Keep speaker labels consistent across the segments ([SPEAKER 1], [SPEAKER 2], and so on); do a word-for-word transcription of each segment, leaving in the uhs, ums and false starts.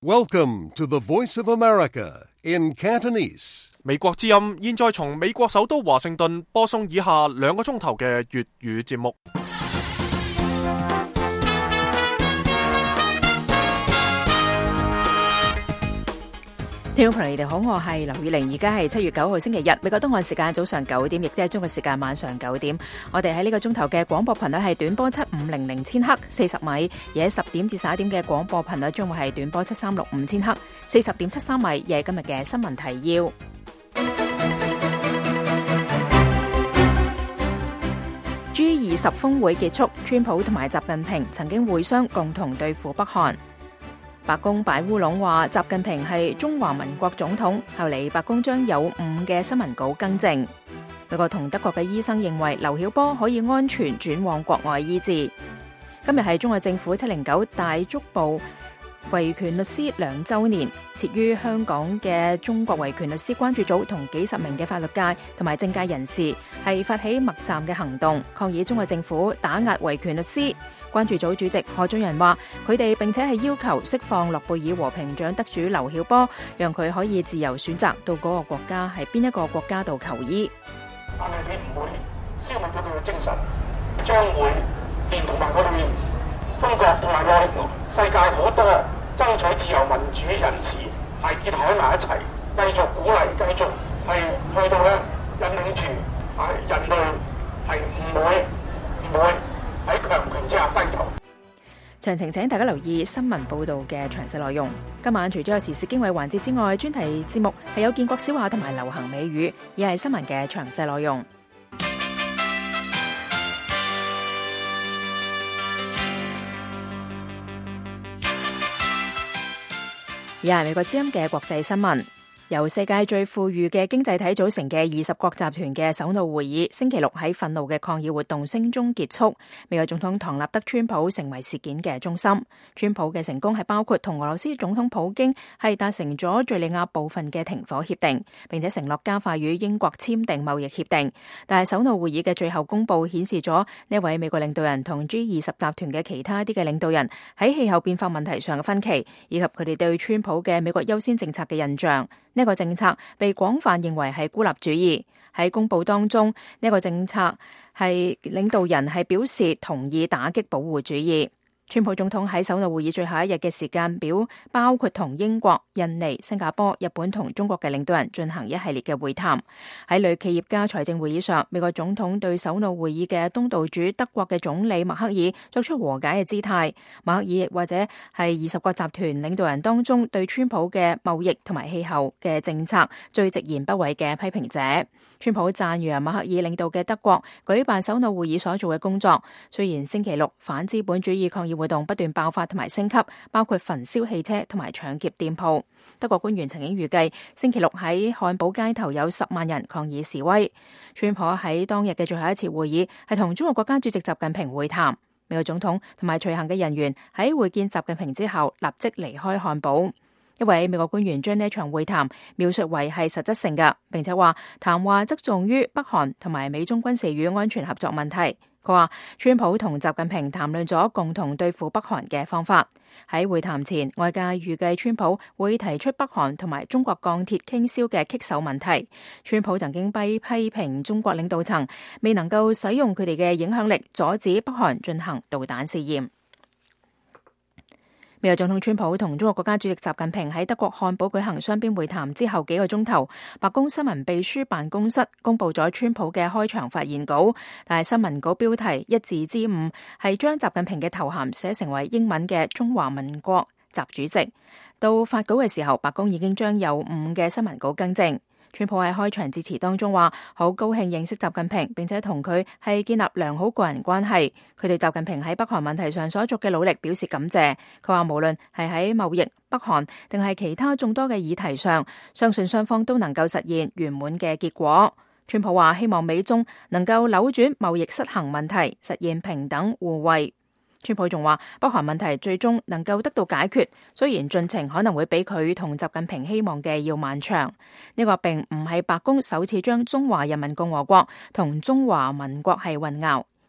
[SPEAKER 1] Welcome to the Voice of America in Cantonese.
[SPEAKER 2] 美國之音現在從美國首都華盛頓播送以下兩個鐘頭嘅粵語節目。
[SPEAKER 3] 聽眾朋友，你哋好，我係劉宇玲，而家係七月九號星期日，美國東岸時間早上九點，亦即係中國時間晚上九點。我哋喺呢個鐘頭嘅廣播頻率係短波七五零零千赫四十米，而喺十點至十一點嘅廣播頻率將會係短波七三六五千赫四十點七三米。而係今日嘅新聞提要。G 二十峰會結束，川普同埋習近平曾經會商，共同對付北韓。白宮擺烏龍話習近平係中華民國總統，後嚟白宮將有誤嘅新聞稿更正。美國同德國嘅醫生認為劉曉波可以安全轉往國外醫治。今日係中國政府七零九大足部維權律師兩週年，設於香港嘅中國維權律師關注組同幾十名嘅法律界同埋政界人士係發起默站嘅行動，抗議中國政府打壓維權律師。關注組主席何俊仁話，佢哋並且係要求釋放諾貝爾和平獎得主劉曉波，讓佢可以自由選擇到嗰個國家係邊一個國家度求醫。
[SPEAKER 4] 但係你唔會消滅咗佢嘅精神，將會連同埋我哋中國同埋內世界好多爭取自由民主人士係結合埋一齊，繼續鼓勵，繼續係去到咧引領住係人類係唔會唔會喺強權之下低頭。
[SPEAKER 3] 詳情請大家留意新聞報道嘅詳細內容。今晚除咗有時事經緯環節之外，專題節目係有建國小話同埋流行美語，而係新聞嘅詳細內容。而係美國之音嘅國際新聞。由世界最富裕嘅經濟體組成嘅二十國集團嘅首腦會議，星期六喺憤怒嘅抗議活動聲中結束。美國總統唐納德川普成為事件嘅中心。川普嘅成功係包括同俄羅斯總統普京係達成咗敘利亞部分嘅停火協定，並且承諾加快與英國簽訂貿易協定。但係首腦會議嘅最後公佈顯示咗呢位美國領導人同 G 二十集團嘅其他啲嘅領導人喺氣候變化問題上嘅分歧，以及佢哋對川普嘅美國優先政策嘅印象。呢個政策被廣泛認為係孤立主義。喺公佈當中，呢個政策係領導人係表示同意打擊保護主義。川普總統喺首腦會議最後一日嘅時間表，包括同英國、印尼、新加坡、日本同中國嘅領導人進行一系列嘅會談。喺女企業家財政會議上，美國總統對首腦會議嘅東道主德國嘅總理默克爾作出和解嘅姿態。默克爾或者係二十個集團領導人當中對川普嘅貿易同埋氣候嘅政策最直言不諱嘅批評者。川普讚揚默克爾領導嘅德國舉辦首腦會議所做嘅工作。雖然星期六反資本主義抗議活動不斷爆發同埋升級，包括焚燒汽車同埋搶劫店鋪。德國官員曾經預計星期六喺漢堡街頭有十萬人抗議示威。川普喺當日嘅最後一次會議係同中國國家主席習近平會談。美國總統同埋隨行嘅人員喺會見習近平之後立即離開漢堡。一位美國官員將呢場會談描述為係實質性嘅，並且話談話側重於北韓同埋美中軍事與安全合作問題。佢話川普同習近平談論咗共同對付北韓嘅方法。喺會談前，外界預計川普會提出北韓同埋中國鋼鐵傾銷嘅棘手問題。川普曾經批批評中國領導層未能夠使用佢哋嘅影響力阻止北韓進行導彈試驗。美國總統川普同中國國家主席習近平喺德國漢堡舉行雙邊會談之後幾個鐘頭，白宮新聞秘書辦公室公布咗川普嘅開場發言稿，但係新聞稿標題一字之誤係將習近平嘅頭銜寫成為英文嘅中華民國習主席。到發稿嘅時候，白宮已經將有誤嘅新聞稿更正。川普喺開場致辭當中話，好高興認識習近平，並且同佢係建立良好個人關係。佢對習近平喺北韓問題上所作嘅努力表示感謝。佢話無論係喺貿易、北韓定係其他眾多嘅議題上，相信雙方都能夠實現圓滿嘅結果。川普話希望美中能夠扭轉貿易失衡問題，實現平等互惠。川普仲話北韓問題最終能夠得到解決，雖然進程可能會比佢同習近平希望嘅要漫長。呢個並唔係白宮首次將中華人民共和國同中華民國係混淆，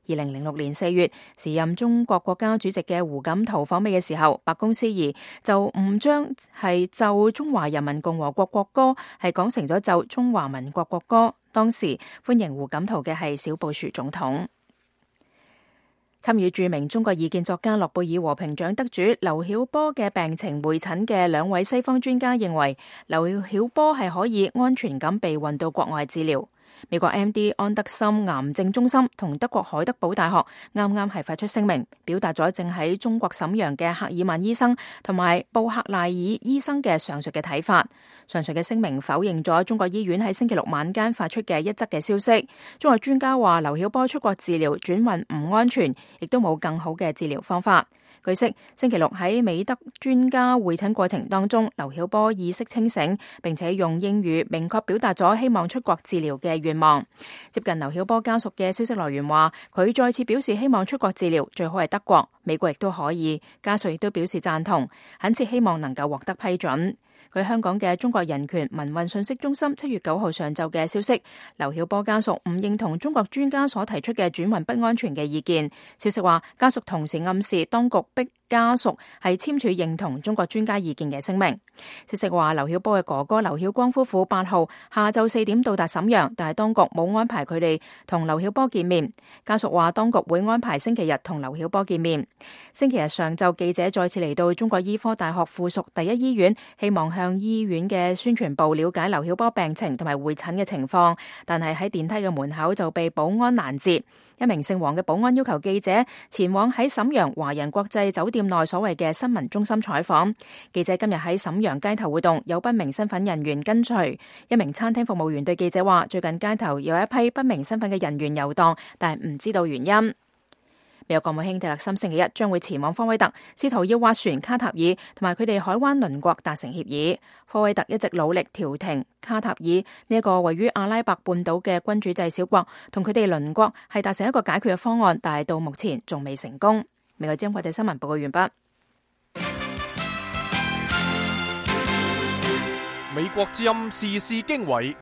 [SPEAKER 3] 二零零六年四月，時任中國國家主席嘅胡錦濤訪美嘅時候，白宮司儀就唔將係就中華人民共和國國歌係講成咗就中華民國國歌。當時歡迎胡錦濤嘅係小布殊總統。參與著名中國異見作家諾貝爾和平獎得主劉曉波嘅病情會診嘅兩位西方專家認為，劉曉波係可以安全咁被運到國外治療。美國 M D 安德森癌症中心同德國海德堡大學啱啱係發出聲明，表達咗正喺中國瀋陽嘅赫爾曼醫生同埋布克賴爾醫生嘅上述嘅睇法。上述嘅聲明否認咗中國醫院喺星期六晚間發出嘅一則嘅消息。中國專家話劉曉波出國治療轉運唔安全，亦都冇更好嘅治療方法。據悉，星期六喺美德專家會診過程當中，劉曉波意識清醒，並且用英語明確表達咗希望出國治療嘅願望。接近劉曉波家屬嘅消息來源話，佢再次表示希望出國治療，最好係德國、美國亦都可以。家屬亦都表示贊同，懇切希望能夠獲得批准。據香港嘅中國人權民運信息中心七月九號上晝嘅消息，劉曉波家屬唔認同中國專家所提出嘅轉運不安全嘅意見。消息話，家屬同時暗示當局逼家屬係簽署認同中國專家意見嘅聲明。消息話，劉曉波嘅哥哥劉曉光夫婦八號下晝四點到達瀋陽，但係當局冇安排佢哋同劉曉波見面。家屬話，當局會安排星期日同劉曉波見面。星期日上晝，記者再次嚟到中國醫科大學附屬第一醫院，希望向醫院嘅宣傳部了解劉曉波病情同埋會診嘅情況，但係喺電梯嘅門口就被保安攔截。一名姓黃嘅保安要求記者前往喺瀋陽華人國際酒店內所謂嘅新聞中心採訪。記者今日喺瀋陽街頭活動，有不明身份人員跟隨。一名餐廳服務員對記者話，最近街頭有一批不明身份嘅人員遊蕩，但係唔知道原因。美國國務卿蒂勒森星期一將會前往科威特，試圖要斡旋卡塔爾同埋佢哋海灣鄰國達成協議。科威特一直努力調停卡塔爾呢一個位於阿拉伯半島嘅君主制小國，同佢哋鄰國係達成一個解決嘅方案，但係到目前仲未成功。美國之音國際新聞報告完畢。
[SPEAKER 2] 美國之音時事經緯，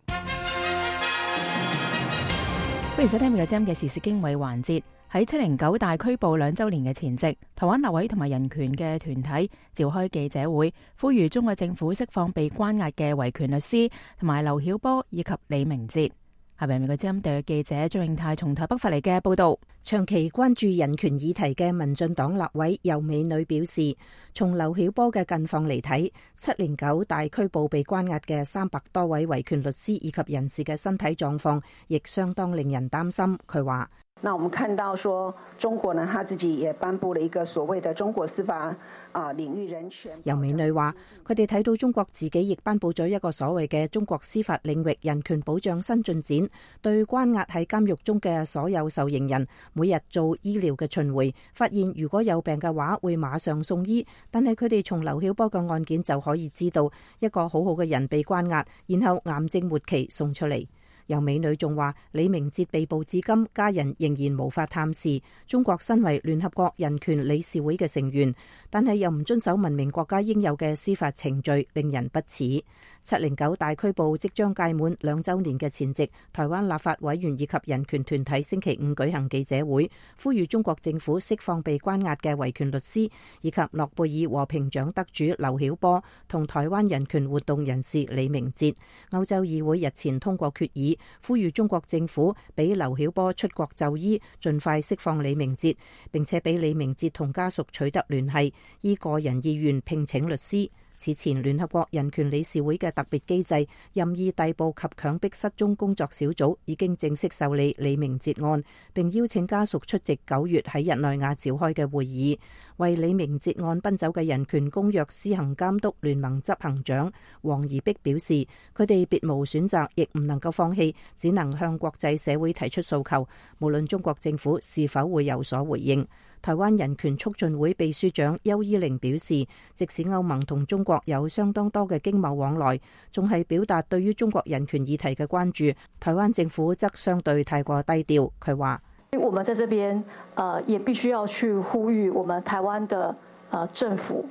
[SPEAKER 3] 歡迎收聽美國之音嘅時事經緯環節。喺七零九大拘捕兩週年嘅前夕，台灣立委同埋人權嘅團體召開記者會，呼籲中國政府釋放被關押嘅維權律師同埋劉曉波以及李明哲。下邊美國之音特約記者張永泰從台北發嚟嘅報道。
[SPEAKER 5] 長期關注人權議題嘅民進黨立委游美女表示，從劉曉波嘅近況嚟睇，七零九大拘捕被關押嘅三百多位維權律師以及人士嘅身體狀況，亦相當令人擔心。佢話：
[SPEAKER 6] 那我們看到說，中國呢，他自己也頒布了一個所謂的中國司法啊領域人權。
[SPEAKER 5] 游美女話，佢哋睇到中國自己亦頒布咗一個所謂嘅中國司法領域人權保障新進展，對關押喺監獄中嘅所有受刑人，每日做醫療嘅巡迴，發現如果有病嘅話會馬上送醫。但係佢哋從劉曉波嘅案件就可以知道，一個好好嘅人被關押，然後癌症末期送出嚟。游美女仲話，李明哲被捕至今，家人仍然無法探視。中國身為聯合國人權理事會嘅成員，但係又唔遵守文明國家應有嘅司法程序，令人不齒。七零九大拘捕即將屆滿兩週年嘅前夕，台灣立法委員以及人權團體星期五舉行記者會，呼籲中國政府釋放被關押嘅維權律師，以及諾貝爾和平獎得主劉曉波同台灣人權活動人士李明哲。歐洲議會日前通過決議，呼籲中國政府俾劉曉波出國就醫，盡快釋放李明哲，並且俾李明哲同家屬取得聯繫，依個人意願聘請律師。此前，聯合國人權理事會嘅特別機制任意逮捕及強迫失蹤工作小組已經正式受理李明哲案，並邀請家屬出席九月喺日內瓦召開嘅會議。為李明哲案奔走嘅人權公約施行監督聯盟執行長黃宜碧表示，佢哋別無選擇，亦唔能夠放棄，只能向國際社會提出訴求，無論中國政府是否會有所回應。台灣人權促進會秘書長邱依玲表示，即使歐盟同中國有相當多嘅經貿往來，仲係表達對於中國人權議題嘅關注，台灣政府則相對太過低調。佢話：
[SPEAKER 6] 我們在這邊，呃，也必須要去呼籲我們台灣的呃政府。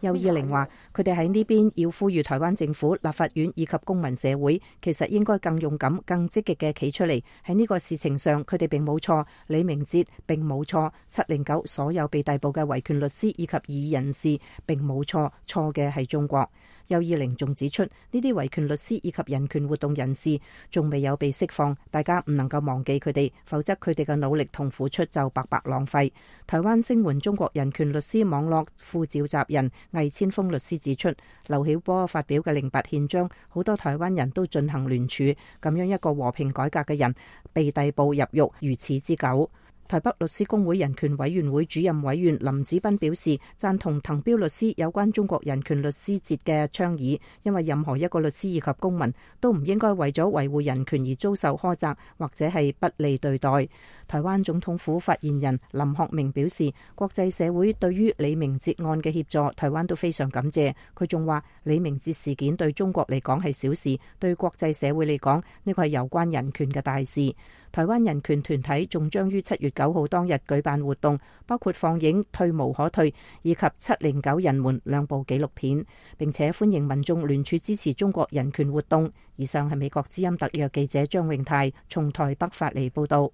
[SPEAKER 5] 邱依玲話：佢哋喺呢邊要呼籲台灣政府、立法院以及公民社會，其實應該更勇敢、更積極嘅企出嚟。喺呢個事情上，佢哋並冇錯，李明哲並冇錯，七零九所有被逮捕嘅維權律師以及異議人士並冇錯，錯嘅係中國。邱依玲仲指出，呢啲維權律師以及人權活動人士仲未有被釋放，大家唔能夠忘記佢哋，否則佢哋嘅努力同付出就白白浪費。台灣聲援中國人權律師網絡副召集人魏千鋒律師指出，劉曉波發表嘅零八憲章，好多台灣人都進行聯署，咁樣一個和平改革嘅人被逮捕入獄如此之久。台北律師公會人權委員會主任委員林子斌表示，贊同滕彪律師有關中國人權律師節嘅倡議，因為任何一個律師以及公民都唔應該為咗維護人權而遭受苛責或者係不利對待。台灣總統府發言人林學明表示，國際社會對於李明哲案嘅協助，台灣都非常感謝。佢仲話，李明哲事件對中國嚟講係小事，對國際社會嚟講，呢個係有關人權嘅大事。台灣人權團體仲將於七月九號當日舉辦活動，包括放映《退無可退》以及《七零九人們》兩部紀錄片，並且歡迎民眾聯署支持中國人權活動。以上係美國之音特約記者張永泰從台北發嚟報道。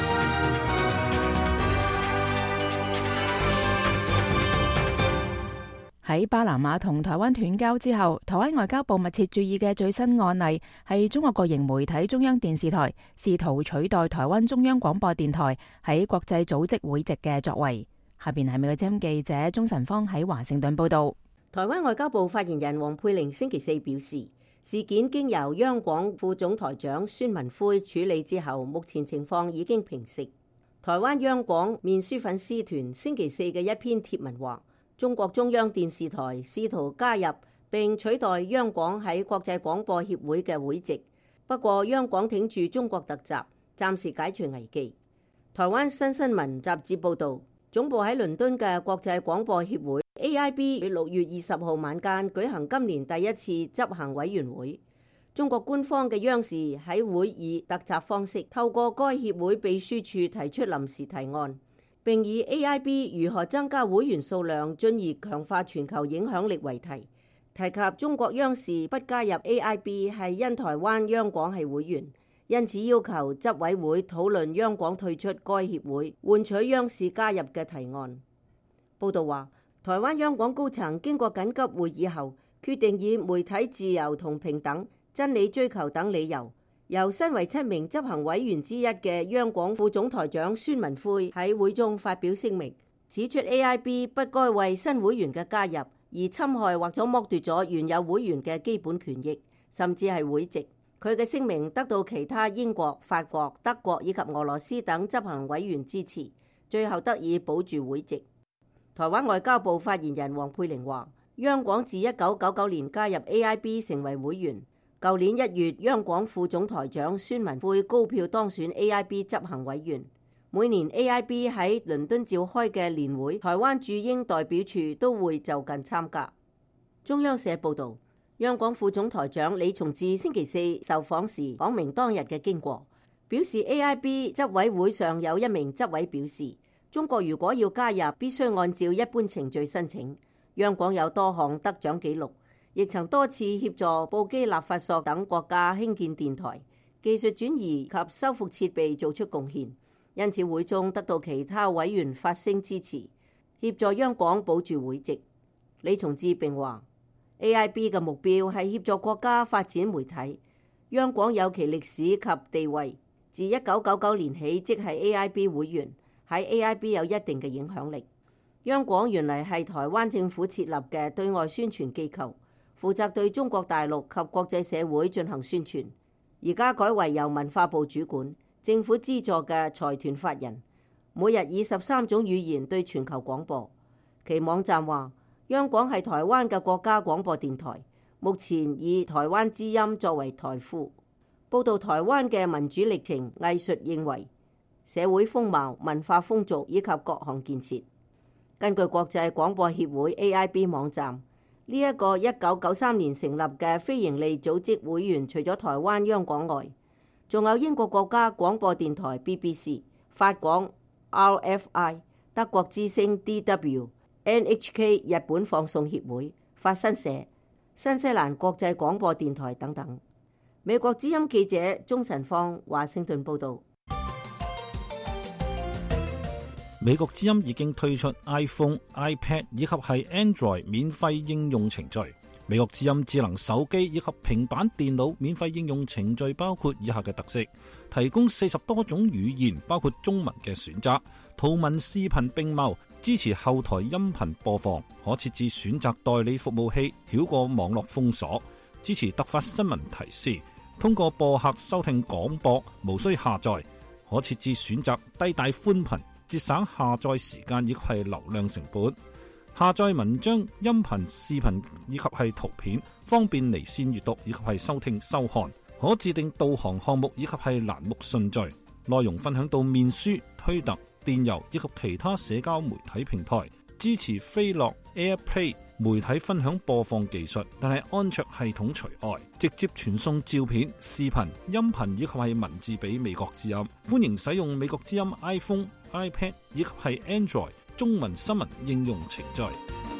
[SPEAKER 3] 喺巴拿馬同台灣斷交之後，台灣外交部密切注意嘅最新案例係中國國營媒體中央電視台試圖取代台灣中央廣播電台喺國際組織會籍嘅作為。下邊係美國之音記者鍾晨芳喺華盛頓報道。
[SPEAKER 7] 台灣外交部發言人黃佩玲星期四表示，事件經由央廣副總台長孫文輝處理之後，目前情況已經平息。台灣央廣面書粉絲團星期四嘅一篇貼文話，中國中央電視台試圖加入並取代央廣喺國際廣播協會嘅會籍，不過央廣挺住中國特襲，暫時解除危機。台灣新新聞雜誌報導，總部喺倫敦嘅國際廣播協會 A I B 六月二十號晚間舉行今年第一次執行委員會，中國官方嘅央視喺會以特襲方式透過該協會秘書處提出臨時提案，並以 A I B 如何增加會員數量進而強化全球影響力為題，提及中國央視不加入 A I B 係因台灣央廣係會員，因此要求執委會討論央廣退出該協會，換取央視加入嘅提案。報道話，台灣央廣高層經過緊急會議後，決定以媒體自由同平等、真理追求等理由，由身為七名執行委員之一嘅央廣副總台長孫文輝喺會中發表聲明，指出 A I B 不該為新會員嘅加入而侵害或者剝奪咗原有會員嘅基本權益，甚至係會籍。佢嘅聲明得到其他英國、法國、德國以及俄羅斯等執行委員支持，最後得以保住會籍。台灣外交部發言人黃佩玲話，央廣自一九九九年加入 A I B 成為會員。舊年一月，央廣副總台長孫文輝高票當選 A I B 執行委員。每年 A I B 喺倫敦召開嘅年會，台灣駐英代表處都會就近參加。中央社報導，央廣副總台長李崇智星期四受訪時講明當日嘅經過，表示 A I B 執委會上有一名執委表示，中國如果要加入，必須按照一般程序申請。央廣有多項得獎紀錄，亦曾多次協助布基納法索等國家興建電台、技術轉移及修復設備做出貢獻，因此會中得到其他委員發聲支持，協助央廣保住會籍。李崇智並話 A I B 嘅目標係協助國家發展媒體，央廣有其歷史及地位，自一九九九年起即係 A I B 會員，喺 A I B 有一定嘅影響力。央廣原嚟係台灣政府設立嘅對外宣傳機構，負責對中國大陸及國際社會進行宣傳，而家改為由文化部主管，政府資助嘅財團法人，每日以十三種語言對全球廣播。其網站話，央廣係台灣嘅國家廣播電台，目前以台灣之音作為台呼，報導台灣嘅民主歷程、藝術認為、社會風貌、文化風俗以及各項建設。根據國際廣播協會 A I B 網站，呢、這、一個一九九三年成立嘅非營利組織會員，除咗台灣央廣外，仲有英國國家廣播電台 B B C、法廣 R F I、德國之聲 D W、 N H K 日本放送協會、法新社、新西蘭國際廣播電台等等。美國之音記者鍾晨芳華盛頓報道。
[SPEAKER 8] 美國之音已經推出 iPhone、iPad 以及係 Android 免費應用程序。美國之音智能手機以及平板電腦免費應用程序包括以下嘅特色：提供四十多種語言，包括中文嘅選擇，圖文視頻並茂，支持後台音頻播放，可設置選擇代理服務器，繞過網絡封鎖，支持突發新聞提示，通過播客收聽廣播，無需下載，可設置選擇低帶寬頻，節省下載時間以及係流量成本。下載文章、音頻、視頻以及係圖片，方便離線閱讀以及係收聽收看。可自定導航項目以及係欄目順序。內容分享到面書、推特、電郵以及其他社交媒體平台。支持飛樂 AirPlay 媒體分享播放技術，但係安卓系統除外。直接傳送照片、視頻、音頻以及係文字俾美國之音。歡迎使用美國之音 iPhone、iPad 以及係 Android中文新聞應用程序。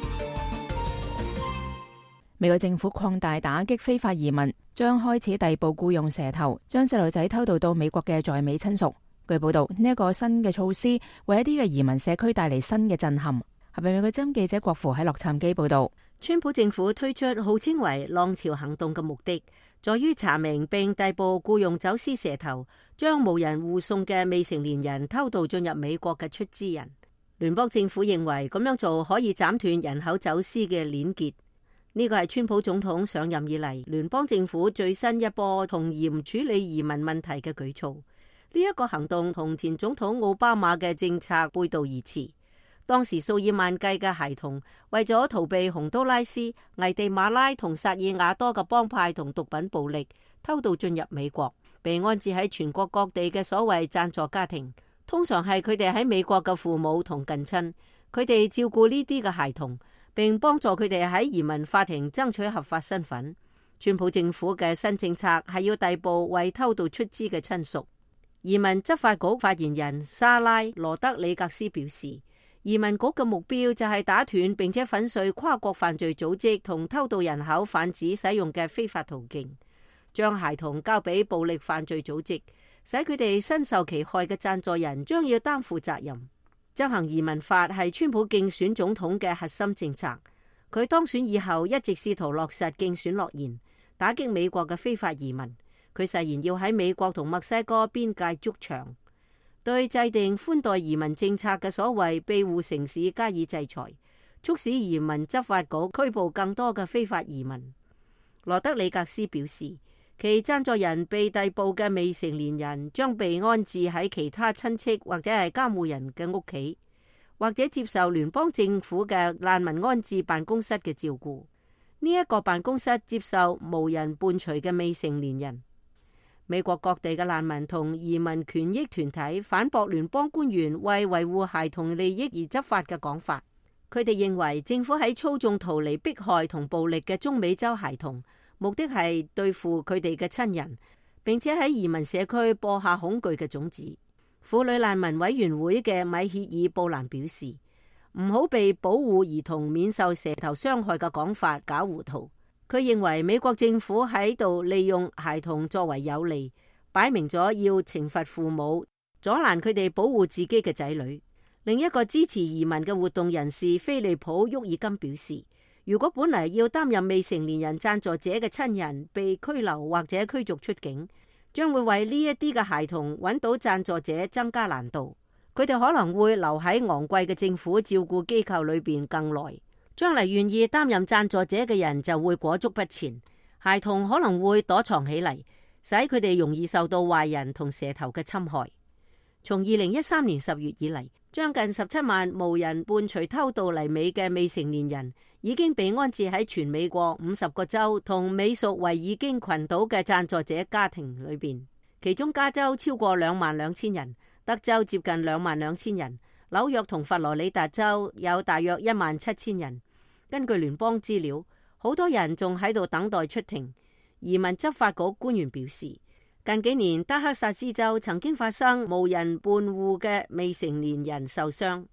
[SPEAKER 3] 美國政府擴大打擊非法移民，將開始逮捕僱用蛇頭，將細路仔偷渡到美國嘅在美親屬。據報道，呢一個新嘅措施為一啲嘅移民社區帶嚟新嘅震撼。合美美國之音記者郭芙喺洛杉磯報道。
[SPEAKER 7] 川普政府推出號稱為浪潮行動嘅目的，在於查明並逮捕僱用走私蛇頭，將無人護送嘅未成年人偷渡進入美國嘅出資人。聯邦政府認為咁樣做可以斬斷人口走私嘅鏈結。呢個係川普總統上任以嚟聯邦政府最新一波從嚴處理移民問題嘅舉措。呢一個行動同前總統奧巴馬嘅政策背道而馳。當時數以萬計嘅孩童為咗逃避洪都拉斯、危地馬拉同薩爾瓦多嘅幫派同毒品暴力，偷渡進入美國，被安置喺全國各地嘅所謂贊助家庭。通常係佢哋喺美國嘅父母同近親，佢哋照顧呢啲嘅孩童，並幫助佢哋喺移民法庭爭取合法身份。川普政府嘅新政策係要逮捕為偷渡出資嘅親屬。移民執法局發言人莎拉羅德里格斯表示，移民局嘅目標就係打斷並且粉碎跨國犯罪組織同偷渡人口販子使用嘅非法途徑，將孩童交俾暴力犯罪組織，使佢哋身受其害嘅贊助人將要擔負責任。執行移民法係川普競選總統嘅核心政策。佢當選以後一直試圖落實競選諾言，打擊美國嘅非法移民。佢誓言要喺美國同墨西哥邊界築牆，對制定寬待移民政策嘅所謂庇護城市加以制裁，促使移民執法局拘捕更多嘅非法移民。羅德里格斯表示，其贊助人被逮捕嘅未成年人將被安置喺其他親戚或者係監護人嘅屋企，或者接受聯邦政府嘅難民安置辦公室嘅照顧。呢一個辦公室接受無人伴隨嘅未成年人。美國各地嘅難民同移民權益團體反駁聯邦官員為維護孩童利益而執法嘅講法。佢哋認為政府喺操縱逃離迫害同暴力嘅中美洲孩童，目的係對付佢哋嘅親人，並且喺移民社區播下恐懼嘅種子。婦女難民委員會嘅米歇爾布蘭表示，唔好被保護兒童免受蛇頭傷害嘅講法搞糊塗。佢認為美國政府喺度利用孩童作為有利，擺明咗要懲罰父母，阻攔佢哋保護自己嘅仔女。另一個支持移民嘅活動人士菲利普沃爾金表示，如果本嚟要擔任未成年人贊助者嘅親人被拘留或者驅逐出境，將會為呢一啲嘅孩童揾到贊助者增加難度。佢哋可能會留喺昂貴嘅政府照顧機構裏邊更耐。將嚟願意擔任贊助者嘅人就會裹足不前，孩童可能會躲藏起嚟，使佢哋容易受到壞人同蛇頭嘅侵害。從二零一三年十月以嚟，將近十七萬無人伴隨偷渡嚟美嘅未成年人已經被安置喺全美國五十個州同美屬維爾京群島嘅贊助者家庭裏邊，其中加州超過兩萬兩千人，德州接近兩萬兩千人，紐約同佛羅里達州有大約一萬七千人。根據聯邦資料，好多人仲喺度等待出庭。移民執法局官員表示，近幾年德克薩斯州曾經發生無人伴護嘅未成年人受傷。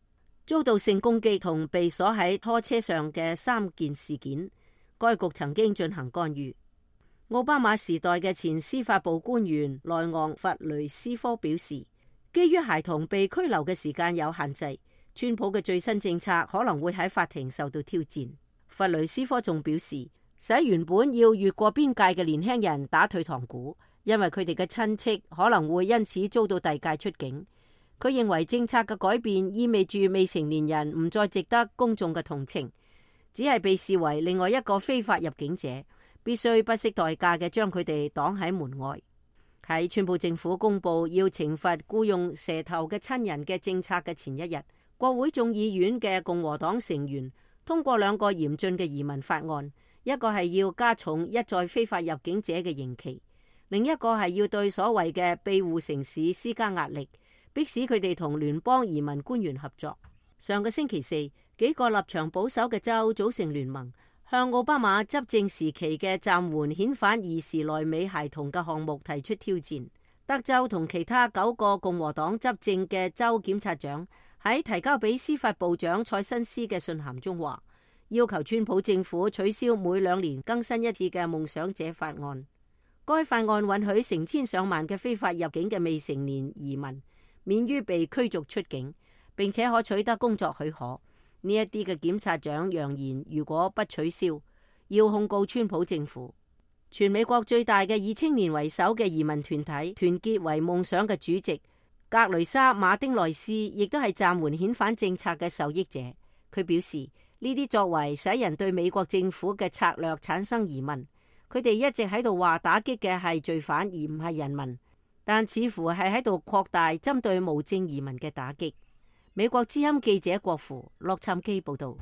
[SPEAKER 7] 遭到性攻擊同被鎖喺拖車上嘅三件事件，該局曾經進行干預。奧巴馬時代嘅前司法部官員萊昂弗雷斯科表示，基於孩童被拘留嘅時間有限制，川普嘅最新政策可能會喺法庭受到挑戰。弗雷斯科仲表示，使原本要越過邊界嘅年輕人打退堂鼓，因為佢哋嘅親戚可能會因此遭到遞解出境。佢認為政策嘅改變意味住未成年人唔再值得公眾嘅同情，只係被視為另外一個非法入境者，必須不惜代價嘅將佢哋擋喺門外。喺川普政府公布要懲罰僱用蛇頭嘅親人嘅政策嘅前一日，國會眾議院嘅共和黨成員通過兩個嚴峻嘅移民法案，一個係要加重一再非法入境者嘅刑期，另一個係要對所謂嘅庇護城市施加壓力，迫使佢哋同聯邦移民官員合作。上個星期四，幾個立場保守嘅州組成聯盟，向奧巴馬執政時期嘅暫緩遣返兒時來美孩童嘅項目提出挑戰。德州同其他九個共和黨執政嘅州檢察長喺提交俾司法部長蔡新斯嘅信函中話，要求川普政府取消每兩年更新一次嘅夢想者法案。該法案允許成千上萬嘅非法入境嘅未成年移民免於被驅逐出境，並且可取得工作許可。呢一啲嘅檢察長揚言，如果不取消，要控告川普政府。全美國最大嘅以青年為首嘅移民團體團結為夢想嘅主席格雷莎馬丁內斯亦都係暫緩遣返政策嘅受益者。佢表示，呢啲作為使人對美國政府嘅策略產生疑問。佢哋一直喺度話打擊嘅係罪犯而唔係人民，但似乎係喺度擴大針對無證移民嘅打擊。美國之音記者郭芙洛杉磯報道。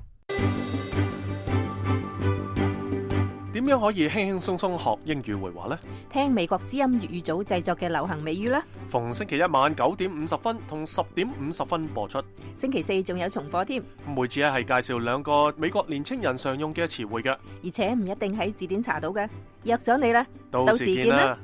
[SPEAKER 2] 點樣可以輕輕鬆鬆學英語會話呢？
[SPEAKER 3] 聽美國之音粵語組製作嘅流行美語啦。
[SPEAKER 2] 逢星期一晚九點五十分同十點五十分播出。
[SPEAKER 3] 星期四仲有重播添。
[SPEAKER 2] 每次咧係介紹兩個美國年青人常用嘅詞彙嘅，
[SPEAKER 3] 而且唔一定喺字典查到嘅。約咗你啦，
[SPEAKER 2] 到時見啦。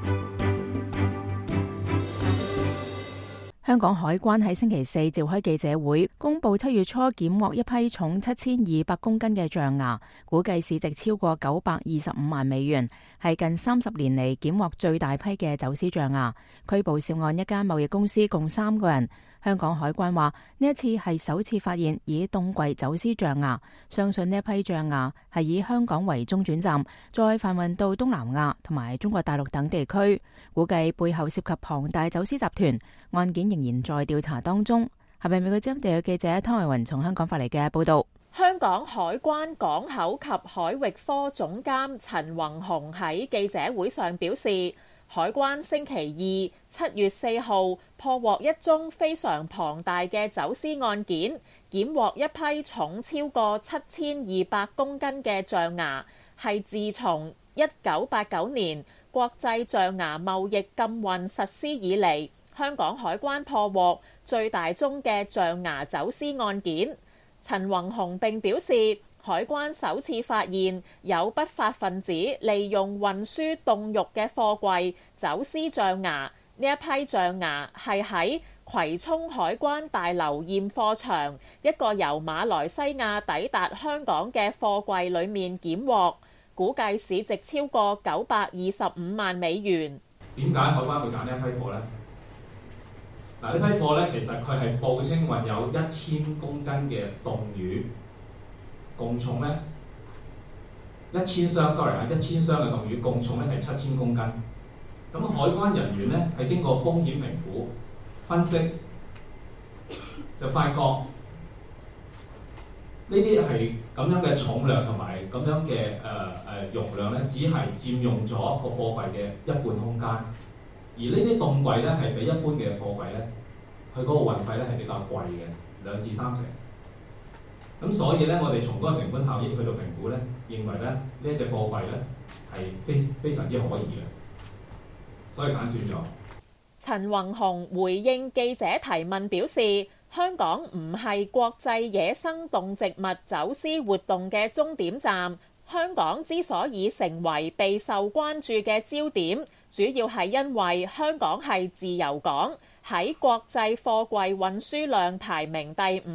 [SPEAKER 3] 香港海關喺星期四召開記者會，公布七月初檢獲一批重七千二百公斤嘅象牙，估計市值超過九百二十五萬美元，係近三十年嚟檢獲最大批嘅走私象牙。拘捕涉案一間貿易公司共三個人。香港海關話呢一次係首次發現以凍櫃走私象牙，相信呢一批象牙係以香港為中轉站，再販運到東南亞同埋中國大陸等地區。估計背後涉及龐大走私集團，案件仍然在調查當中。係咪美國之音地嘅記者湯慧雲從香港發嚟嘅報道？
[SPEAKER 9] 香港海關港口及海域科總監陳宏雄喺記者會上表示，海關星期二七月四號破獲一宗非常龐大嘅走私案件，檢獲一批重超過七千二百公斤嘅象牙，係自從一九八九年國際象牙貿易禁運實施以嚟，香港海關破獲最大宗嘅象牙走私案件。陳宏雄並表示，海關首次發現有不法分子利用運輸凍肉嘅貨櫃走私象牙。呢一批象牙係喺葵涌海關大樓驗貨場一個由馬來西亞抵達香港嘅貨櫃裡面檢獲，估計市值超過九百二十五萬美元。
[SPEAKER 10] 點解海關會揀呢一批貨呢？嗱，呢批貨咧，其實佢係報稱運有一千公斤嘅凍魚，共重咧一千箱 ，sorry 啊，一千箱嘅凍魚共重咧係七千公斤。咁海關人員咧係經過風險評估分析，就發覺呢啲係咁樣嘅重量同埋咁樣嘅誒誒容量咧，只係佔用咗個貨櫃嘅一半空間。而呢啲凍櫃咧係比一般嘅貨櫃咧，佢嗰個運費咧係比較貴嘅，兩至三成。咁所以咧，我哋從嗰個成本效益去到評估咧，認為咧呢一隻貨櫃咧係非非常之可疑嘅，所以揀選咗。
[SPEAKER 9] 陳宏雄回應記者提問表示，香港唔係國際野生動植物走私活動嘅終點站。香港之所以成為備受關注嘅焦點，主要係因為香港係自由港，喺國際貨櫃運輸量排名第五，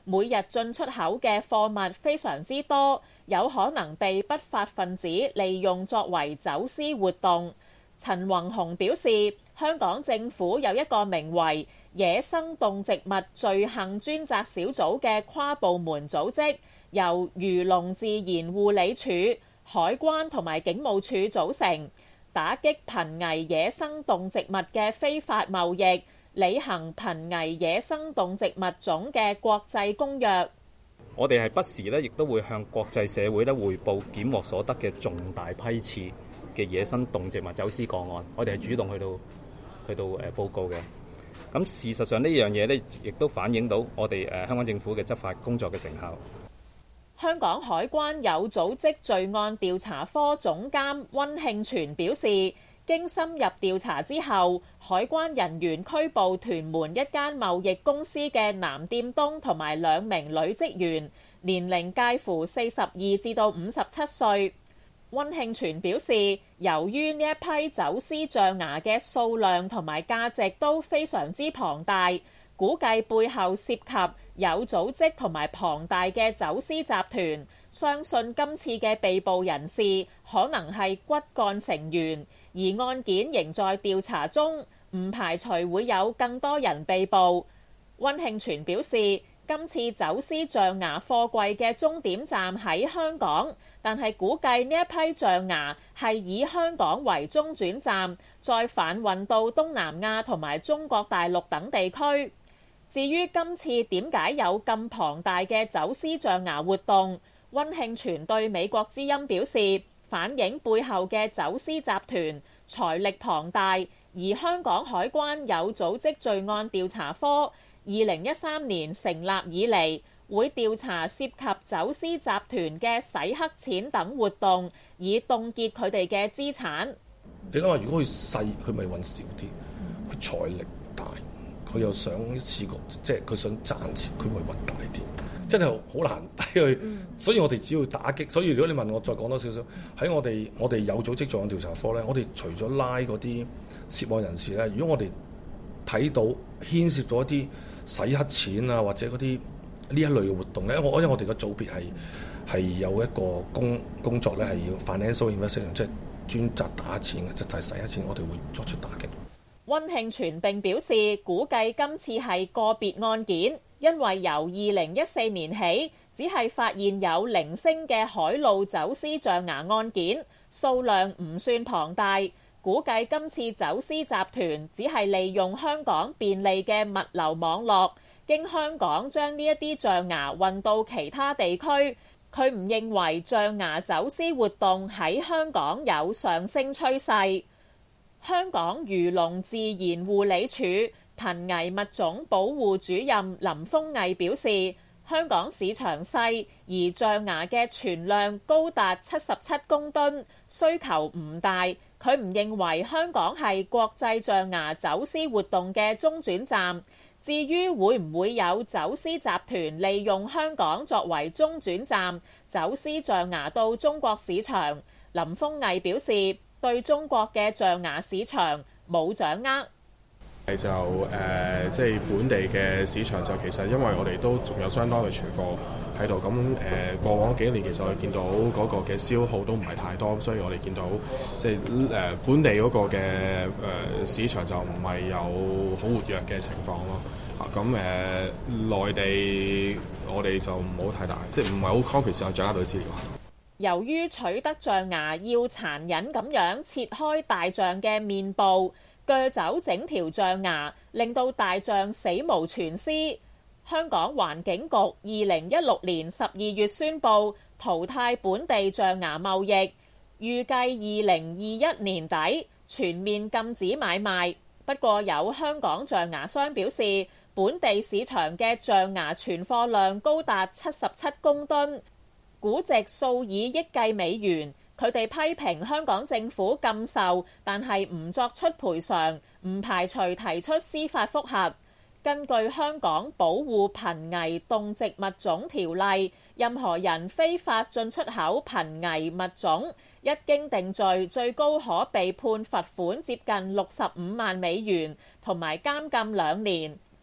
[SPEAKER 9] 每日進出口嘅貨物非常之多，有可能被不法分子利用作為走私活動。陳宏雄表示，香港政府有一個名為野生動植物罪行專責小組嘅跨部門組織，由漁農自然護理署、海關同埋警務處組成，打擊瀕危野生動植物嘅非法貿易，履行瀕危野生動植物種嘅國際公約。
[SPEAKER 11] 我哋係不時咧，亦都會向國際社會咧匯報檢獲所得嘅重大批次嘅野生動植物走私個案。我哋係主動去到去到誒報告嘅。咁事實上呢樣嘢咧，亦都反映到我哋誒香港政府嘅執法工作嘅成效。
[SPEAKER 9] 香港海關有組織罪案調查科總監溫慶全表示，經深入調查之後，海關人員拘捕屯門一間貿易公司嘅男店東同埋兩名女職員，年齡介乎四十二至到五十七歲。溫慶全表示，由於呢一批走私象牙嘅數量同埋價值都非常之龐大，估計背後涉及有組織同埋龐大嘅走私集團，相信今次嘅被捕人士可能係骨幹成員，而案件仍在調查中，唔排除會有更多人被捕。溫慶全表示，今次走私象牙貨櫃嘅終點站喺香港，但係估計呢一批象牙係以香港為中轉站，再販運到東南亞同埋中國大陸等地區。至於今次點解有咁龐大嘅走私象牙活動，溫慶全對美國之音表示，反映背後嘅走私集團財力龐大，而香港海關有組織罪案調查科，二零一三年成立以嚟，會調查涉及走私集團嘅洗黑錢等活動，以凍結佢哋嘅資產。
[SPEAKER 12] 你諗下，如果佢細，佢咪揾少啲；佢財力大，佢又想一次過，即係佢想賺錢，佢咪揾大啲。真係好難睇佢，所以我哋只要打擊。所以如果你問我再講多少少，喺我哋我哋有組織罪案調查科咧，我哋除咗拉嗰啲涉案人士咧，如果我哋睇到牽涉到一啲洗黑錢啊，或者嗰啲呢一類嘅活動咧，我因為我哋個組別係係有一個工工作咧，係要 financial investigation，即係專責打錢嘅，即係洗黑錢，我哋會作出打擊。
[SPEAKER 9] 溫慶全並表示，估計今次係個別案件，因為由二零一四年起，只係發現有零星嘅海路走私象牙案件，數量唔算龐大。估計今次走私集團只係利用香港便利嘅物流網絡，經香港將呢一啲象牙運到其他地區。佢唔認為象牙走私活動喺香港有上升趨勢。香港漁農自然護理署瀕危物種保護主任林豐毅表示，香港市場細，而象牙嘅存量高達七十七公噸，需求唔大。佢唔認為香港係國際象牙走私活動嘅中轉站。至於會唔會有走私集團利用香港作為中轉站，走私象牙到中國市場，林豐毅表示，對中國嘅象牙市場冇掌握。
[SPEAKER 13] 係就誒，即、呃、係、就是、本地嘅市場就其實因為我哋都仲有相當嘅存貨喺度，咁誒、呃、過往幾年其實我哋見到嗰個嘅消耗都唔係太多，所以我哋見到即係誒本地嗰個嘅誒、呃、市場就唔係有好活躍嘅情況咯。啊，咁誒、呃、內地我哋就唔好太大，即係唔係好 concrete 就掌握到資料。
[SPEAKER 9] 由於取得象牙要殘忍咁樣切開大象嘅面部，鋸走整條象牙，令到大象死無全屍。香港環境局二零一六年十二月宣布淘汰本地象牙貿易，預計二零二一年底全面禁止買賣。不過有香港象牙商表示，本地市場嘅象牙存貨量高達七十七公噸，估值數以億計美元。佢哋批評香港政府禁售，但係唔作出賠償，唔排除提出司法覆核。根據香港保護瀕危動植物種條例，任何人非法進出口瀕危物種，一經定罪，最高可被判罰款接近六十五萬美元，同埋監禁兩年。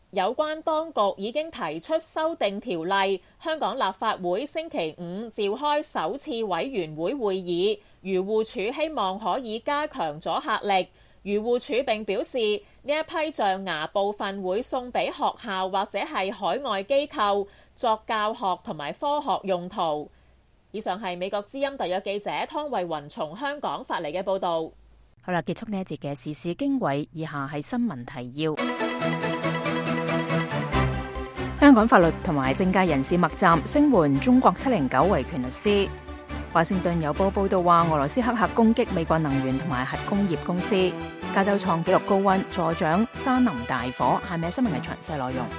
[SPEAKER 9] 有關當局已經提出修訂條例，香港立法會星期五召開首次委員會會議，漁護署希望可以加強阻嚇力。漁護署並表示，呢一批象牙部分會送俾學校或者係海外機構作教學同埋科學用途。以上係美國之音特約記者湯慧雲從香港發嚟嘅報導。
[SPEAKER 3] 好啦，結束呢一節嘅時事經緯，以下係新聞提要。香港法律同埋政界人士默讚聲援中國七零九維權律師。華盛頓郵報報道話，俄羅斯黑客攻擊美國能源同埋核工業公司。加州創紀錄高溫，助長山林大火。下面新聞嘅詳細內容。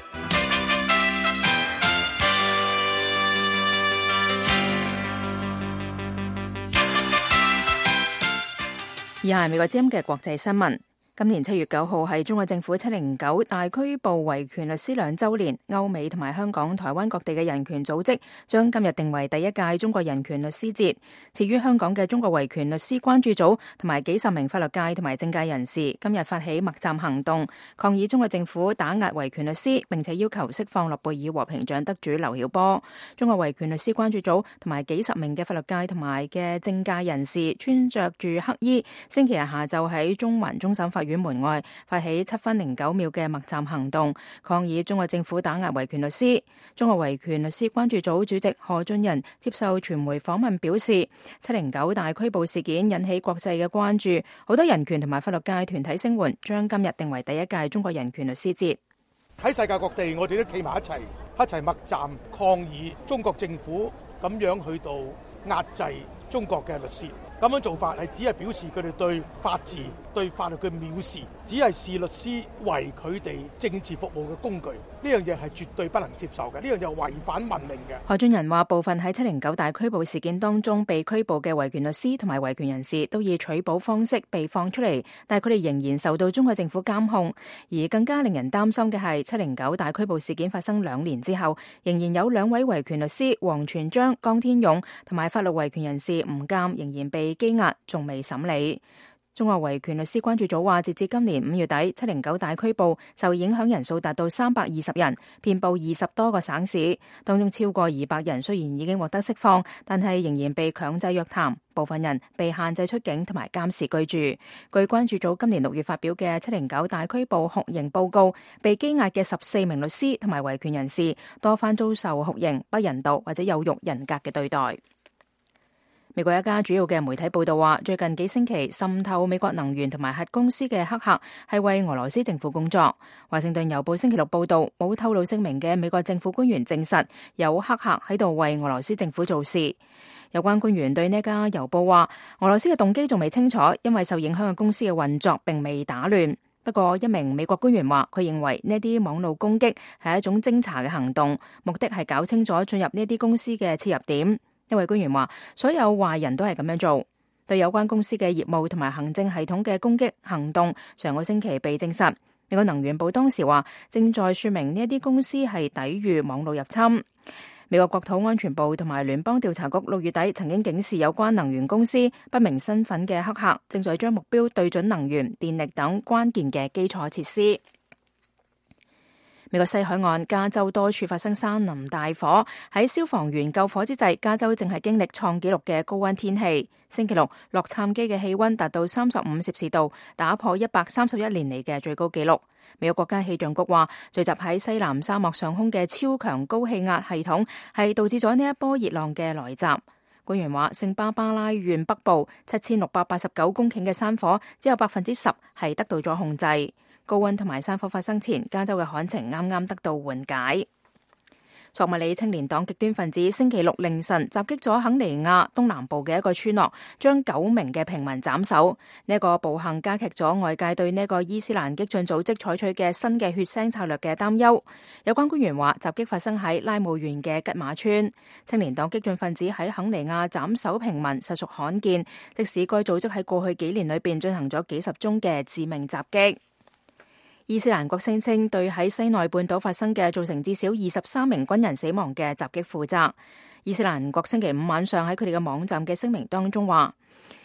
[SPEAKER 3] 以下係美國之音嘅國際新聞。今年七月九號係中國政府七零九大拘捕維權律師兩週年，歐美同埋香港、台灣各地嘅人權組織將今日定為第一屆中國人權律師節。至於香港嘅中國維權律師關注組同埋幾十名法律界同埋政界人士今日發起默站行動，抗議中國政府打壓維權律師，並且要求釋放諾貝爾和平獎得主劉曉波。中國維權律師關注組同埋幾十名嘅法律界同埋嘅政界人士穿着住黑衣，星期日下晝喺中環終審法院院門外發起七分零九秒嘅默站行動，抗議中國政府打壓維權律師。中國維權律師關注組主席何俊仁接受傳媒訪問表示，七零九大拘捕事件引起國際嘅關注，好多人權同埋法律界團體聲援，將今日定為第一屆中國人權律師節。
[SPEAKER 4] 喺世界各地，我哋都企埋一齊，一齊默站抗議中國政府咁樣去到壓制中國嘅律師。咁樣做法係只係表示佢哋對法治、對法律嘅藐視，只係視律師為佢哋政治服務嘅工具。呢樣嘢係絕對不能接受嘅，呢樣就違反文明嘅。
[SPEAKER 3] 何俊仁話：部分喺七零九大拘捕事件當中被拘捕嘅維權律師同埋維權人士都以取保方式被放出嚟，但係佢哋仍然受到中國政府監控。而更加令人擔心嘅係，七零九大拘捕事件發生兩年之後，仍然有兩位維權律師王全璋、江天勇同埋法律維權人士吳鑑仍然被羈押，仲未審理。中國維權律師關注組話，截至今年五月底，七零九大拘捕受影響人數達到三百二十人，遍布二十多個省市，當中超過二百人雖然已經獲得釋放，但係仍然被強制約談，部分人被限制出境同埋監視居住。據關注組今年六月發表嘅七零九大拘捕酷刑報告，被羈押嘅十四名律師同埋維權人士多番遭受酷刑、不人道或者有辱人格嘅對待。美國一家主要嘅媒體報道話，最近幾星期滲透美國能源同埋核公司嘅黑客係為俄羅斯政府工作。華盛頓郵報星期六報道，冇透露姓名嘅美國政府官員證實有黑客喺度為俄羅斯政府做事。有關官員對呢家郵報話，俄羅斯嘅動機仲未清楚，因為受影響嘅公司嘅運作並未打亂。不過一名美國官員話，佢認為呢啲網絡攻擊係一種偵查嘅行動，目的係搞清楚進入呢啲公司嘅切入點。一位官員話，所有壞人都係咁樣做。對有關公司嘅業務同埋行政系統嘅攻擊行動，上個星期被證實。美國能源部當時話，正在說明呢一啲公司係抵禦網絡入侵。美國國土安全部同埋聯邦調查局六月底曾經警示有關能源公司不明身份嘅黑客正在將目標對準能源、電力等關鍵嘅基礎設施。美國西海岸加州多處發生山林大火，喺消防員救火之際，加州正係經歷創紀錄嘅高溫天氣。星期六，洛杉磯嘅氣溫達到三十五攝氏度，打破一百三十一年嚟嘅最高紀錄。美國國家氣象局話，聚集喺西南沙漠上空嘅超強高氣壓系統係導致咗呢一波熱浪嘅來襲。官員話，聖巴巴拉縣北部七千六百八十九公頃嘅山火只有百分之十係得到咗控制。高溫同埋山火發生前，加州嘅旱情啱啱得到緩解。索馬里青年黨極端分子星期六凌晨襲擊咗肯尼亞東南部嘅一個村落，將九名嘅平民斬首。呢、這、一個暴行加劇咗外界對呢個伊斯蘭激進組織採取嘅新嘅血腥策略嘅擔憂。有關官員話，襲擊發生喺拉姆縣嘅吉馬村。青年黨激進分子喺肯尼亞斬首平民實屬罕見，即使該組織喺過去幾年裏邊進行咗幾十宗嘅致命襲擊。伊斯蘭國聲稱對喺西奈半島發生嘅造成至少二十三名軍人死亡嘅襲擊負責。伊斯蘭國星期五晚上喺佢哋嘅網站嘅聲明當中話，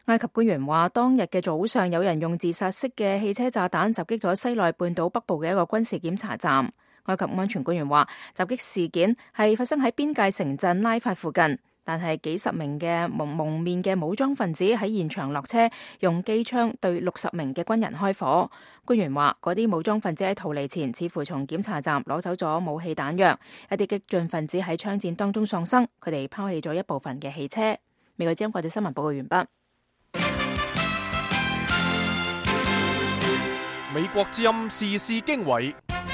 [SPEAKER 3] 埃及官員話，當日嘅早上有人用自殺式嘅汽車炸彈襲擊咗西奈半島北部嘅一個軍事檢查站。埃及安全官員話，襲擊事件係發生喺邊界城鎮拉法附近，但係幾十名嘅蒙蒙面嘅武裝分子喺現場落車，用機槍對六十名嘅軍人開火。官員話，嗰啲武裝分子喺逃離前，似乎從檢查站攞走咗武器彈藥。一啲激進分子喺槍戰當中喪生，佢哋拋棄咗一部分嘅汽車。美國之音國際新聞報告完畢。
[SPEAKER 2] 美國之音時事經緯，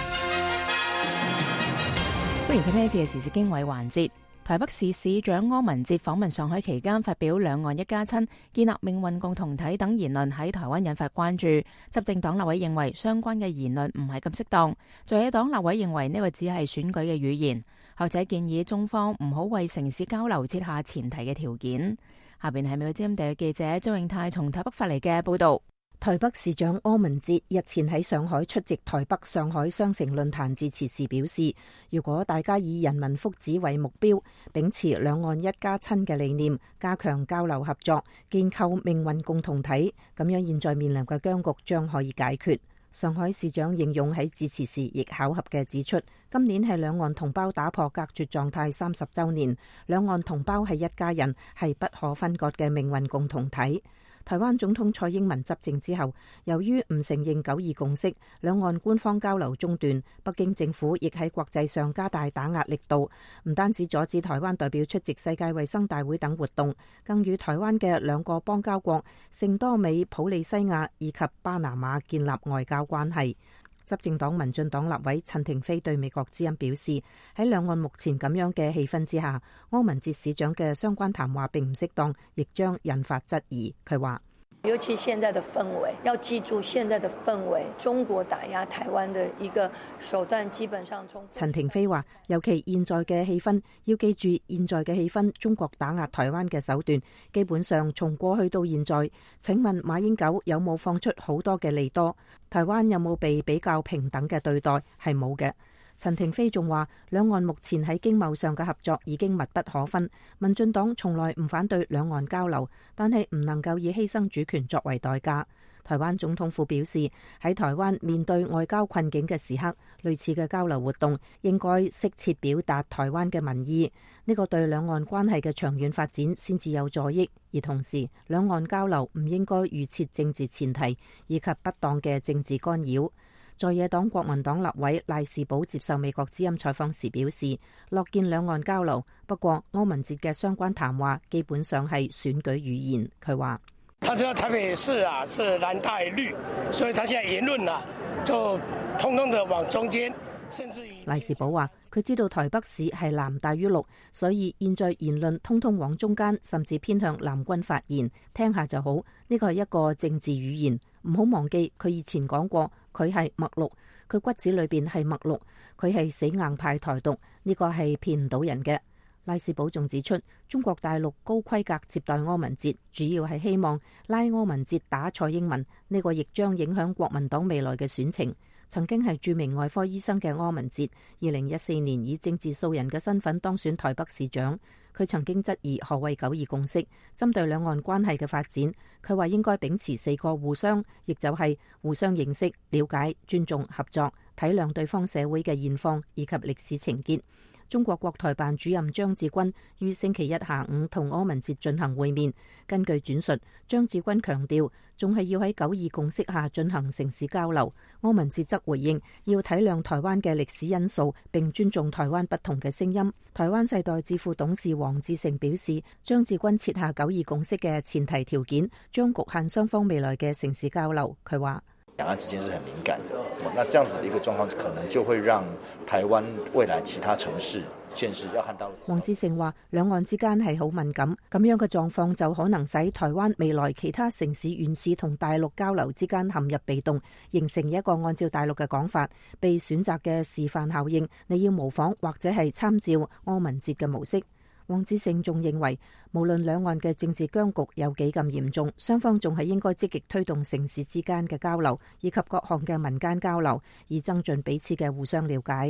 [SPEAKER 3] 歡迎收聽呢一節嘅時事經緯環節。台北市市長柯文哲訪問上海期間，發表兩岸一家親、建立命運共同體等言論，喺台灣引發關注。執政黨立委認為相關嘅言論唔係咁適當，在野黨立委認為呢個只係選舉嘅語言。學者建議中方唔好為城市交流設下前提嘅條件。下邊係美國之音地記者周永泰從台北發嚟嘅報道。
[SPEAKER 5] 台北市長柯文哲日前喺上海出席台北上海雙城論壇致辭時表示，如果大家以人民福祉為目標，秉持兩岸一家親嘅理念，加強交流合作，建構命運共同體，咁樣現在面臨嘅僵局將可以解決。上海市長形容喺致辭時亦巧合嘅指出，今年係兩岸同胞打破隔絕狀態三十週年，兩岸同胞係一家人，係不可分割嘅命運共同體。台灣總統蔡英文執政之後，由於唔承認九二共識，兩岸官方交流中斷，北京政府亦喺國際上加大打壓力度，唔單止阻止台灣代表出席世界衛生大會等活動，更與台灣嘅兩個邦交國聖多美普利西亞以及巴拿馬建立外交關係。執政黨民進黨立委陳亭妃對美國之音表示，喺兩岸目前咁樣嘅氣氛之下，柯文哲市長嘅相關談話並唔適當，亦將引發質疑。佢話，
[SPEAKER 14] 尤其現在的氛圍，要記住現在的氛圍，中國打壓台灣的一個手段基本上從。
[SPEAKER 5] 陳亭妃話，尤其現在嘅氣氛，要記住現在嘅氣氛，中國打壓台灣嘅手段基本上從過去到現在。請問馬英九有冇放出好多嘅利多？台灣有冇被比較平等嘅對待？係冇嘅。陳亭妃仲話，兩岸目前喺經貿上嘅合作已經密不可分。民進黨從來唔反對兩岸交流，但係唔能夠以犧牲主權作為代價。台灣總統府表示，喺台灣面對外交困境嘅時刻，類似嘅交流活動應該適切表達台灣嘅民意，呢個對兩岸關係嘅長遠發展先至有助益。而同時，兩岸交流唔應該預設政治前提以及不當嘅政治干擾。在野黨國民黨立委賴士葆接受美國之音採訪時表示，樂見兩岸交流，不過柯文哲嘅相關談話基本上係選舉語言。佢話，
[SPEAKER 15] 他知道台北市啊是藍大綠，所以他現在言論啊就通通的往中間，甚至於
[SPEAKER 5] 賴士葆話，佢知道台北市係藍大於綠，所以現在言論通通往中間，甚至偏向藍軍發言，聽下就好。呢個係一個政治語言，唔好忘記佢以前講過，佢係墨綠，佢骨子裏邊係墨綠，佢係死硬派台獨，呢個係騙唔到人嘅。賴士葆仲指出，中國大陸高規格接待柯文哲，主要係希望拉柯文哲打蔡英文，呢個亦將影響國民黨未來嘅選情。曾經係著名外科醫生嘅柯文哲，二零一四年以政治素人嘅身份當選台北市長。佢曾經質疑何謂九二共識，針對兩岸關係嘅發展，佢話應該秉持四個互相，亦就係互相認識、了解、尊重、合作，體諒對方社會嘅現況以及歷史情結。中國國台辦主任張志軍於星期一下午同柯文哲進行會面。根據轉述，張志軍強調，仲係要喺九二共識下進行城市交流。柯文哲則回應，要體諒台灣嘅歷史因素，並尊重台灣不同嘅聲音。台灣世代智庫董事黃志成表示，張志軍設下九二共識嘅前提條件，將局限雙方未來嘅城市交流。佢話，
[SPEAKER 16] 兩岸之間是很敏感的，那這樣子的一個狀況，可能就會讓台灣未來其他城市、縣市要看到。
[SPEAKER 5] 黃志成話，兩岸之間係好敏感，咁樣嘅狀況就可能使台灣未來其他城市縣市同大陸交流之間陷入被動，形成一個按照大陸嘅講法被選擇嘅示範效應，你要模仿或者係參照柯文哲嘅模式。黃志成仲認為，無論兩岸嘅政治僵局有幾咁嚴重，雙方仲係應該積極推動城市之間嘅交流，以及各項嘅民間交流，以增進彼此嘅互相了解。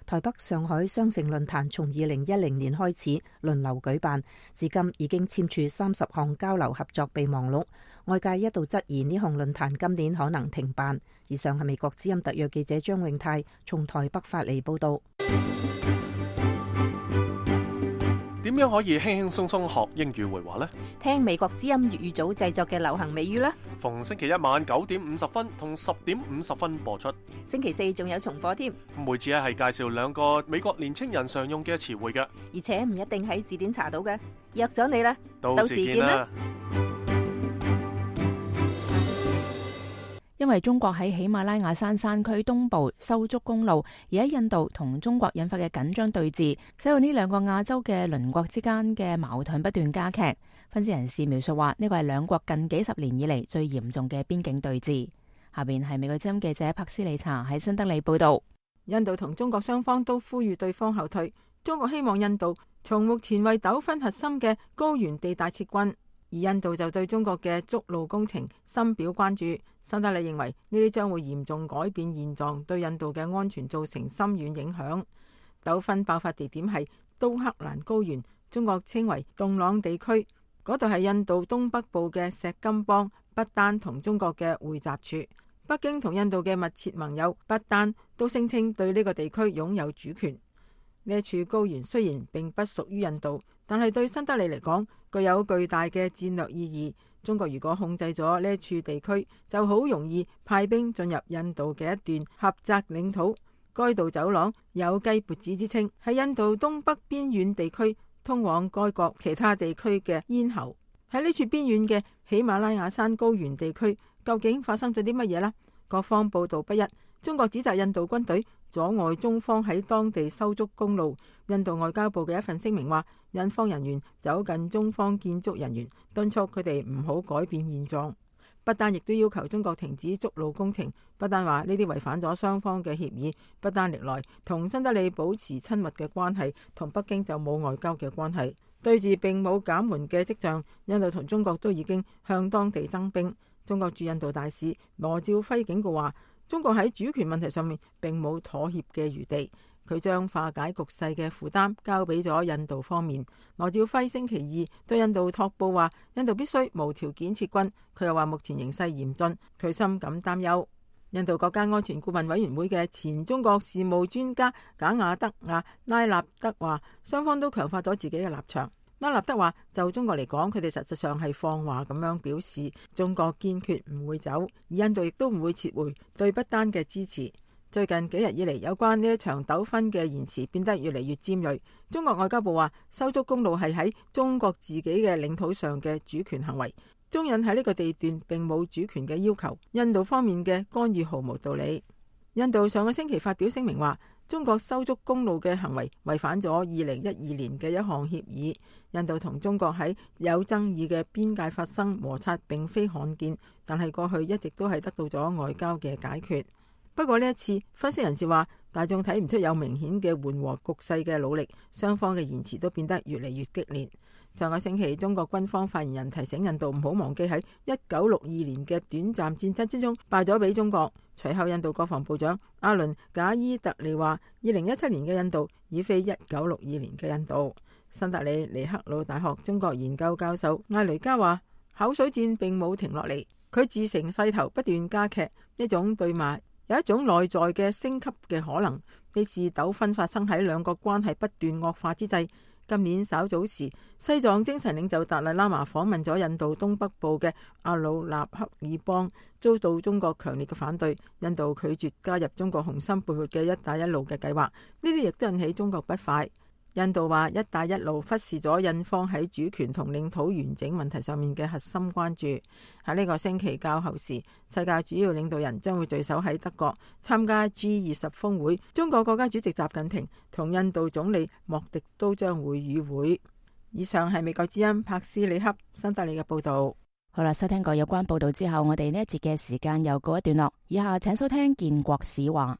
[SPEAKER 5] 台北、上海雙城論壇從二零一零年開始輪流舉辦，至今已經簽署三十項交流合作備忘錄。外界一度質疑呢項論壇今年可能停辦。以上係美國之音特約記者張永泰從台北發嚟報道。
[SPEAKER 2] 點樣可以輕輕鬆鬆學英語會話呢？
[SPEAKER 5] 聽美國之音粵語組製作嘅流行美語啦！
[SPEAKER 2] 逢星期一晚九點五十分同十點五十分播出，
[SPEAKER 5] 星期四仲有重播添。
[SPEAKER 2] 每次咧係介紹兩個美國年青人常用嘅詞彙嘅，
[SPEAKER 5] 而且唔一定喺字典查到嘅。約咗你啦，
[SPEAKER 2] 到時見啦！
[SPEAKER 3] 因為中國喺喜馬拉雅山山區東部修築公路，而喺印度同中國引發嘅緊張對峙，使到呢兩個亞洲嘅鄰國之間嘅矛盾不斷加劇。分析人士描述話，呢個係兩國近幾十年以嚟最嚴重嘅邊境對峙。下邊係美國之音記者柏斯里查喺新德里報道。
[SPEAKER 17] 印度同中國雙方都呼籲對方後退，中國希望印度從目前為糾紛核心嘅高原地帶撤軍。而印度就對中國嘅築路工程深表關注。新德里認為呢啲將會嚴重改變現狀，對印度嘅安全造成深遠影響。糾紛爆發地點係都克蘭高原，中國稱為洞朗地區，嗰度係印度東北部嘅錫金邦不丹同中國嘅匯集處。北京同印度嘅密切盟友不丹都聲稱對呢個地區擁有主權。呢一處高原雖然並不屬於印度，但係對新德里嚟講具有巨大嘅戰略意義。中國如果控制咗呢一處地區，就好容易派兵進入印度嘅一段狹窄領土。該道走廊有雞脖子之稱，係印度東北邊遠地區通往該國其他地區嘅咽喉。喺呢處邊遠嘅喜馬拉雅山高原地區，究竟發生咗啲乜嘢呢？各方報道不一。中國指責印度軍隊阻礙中方喺當地修築公路。印度外交部嘅一份聲明話，印方人員走近中方建築人員，敦促佢哋唔好改變現狀。不丹亦都要求中國停止築路工程。不丹話呢啲違反咗雙方嘅協議。不丹歷來同新德里保持親密嘅關係，同北京就冇外交嘅關係。對峙並冇減緩嘅跡象，印度同中國都已經向當地增兵。中國駐印度大使羅兆輝警告話，中國喺主權問題上面並冇妥協嘅餘地，佢將化解局勢嘅負擔交俾咗印度方面。羅兆輝星期二對印度托報話，印度必須無條件撤軍。佢又話目前形勢嚴峻，佢深感擔憂。印度國家安全顧問委員會嘅前中國事務專家賈亞德亞拉納德話，雙方都強化咗自己嘅立場。拉納德話，就中國嚟講，佢哋實際上係放話咁樣表示，中國堅決唔會走，而印度亦都唔會撤回對不丹嘅支持。最近幾日以嚟，有關呢一場糾紛嘅言辭變得越嚟越尖銳。中國外交部話，修築公路係喺中國自己嘅領土上嘅主權行為，中印喺呢個地段並冇主權嘅要求，印度方面嘅干預毫無道理。印度上個星期發表聲明話，中國修築公路嘅行為違反咗二零一二年嘅一項協議。印度同中國喺有爭議嘅邊界發生摩擦並非罕見，但係過去一直都係得到咗外交嘅解決。不過呢一次，分析人士話，大眾睇唔出有明顯嘅緩和局勢嘅努力，雙方嘅言辭都變得越嚟越激烈。上個星期，中國軍方發言人提醒印度唔好忘記喺一九六二年嘅短暫戰爭之中敗咗俾中國。隨後，印度國防部長阿倫賈伊特利話，二零一七年嘅印度已非一九六二年嘅印度。新德里尼赫魯大學中國研究教授艾雷加話，口水戰並冇停落嚟，佢自成勢頭不斷加劇，一種對罵有一種內在嘅升級嘅可能。呢次糾紛發生喺兩國關係不斷惡化之際。今年稍早時，西藏精神領袖達賴喇嘛訪問咗印度東北部嘅阿魯納克爾邦，遭到中國強烈嘅反對。印度拒絕加入中國雄心勃勃嘅一帶一路嘅計劃，呢啲亦都引起中國不快。印度話一帶一路忽視咗印方喺主權同領土完整問題上面嘅核心關注。喺呢個星期較後時，世界主要領導人將會聚首喺德國參加 G 二十峰會，中國國家主席習近平同印度總理莫迪都將會與會。以上係美國之音柏斯里克新德里嘅報道。
[SPEAKER 3] 好啦，收聽過有關報道之後，我哋呢一節嘅時間又告一段落。以下請收聽建國史話。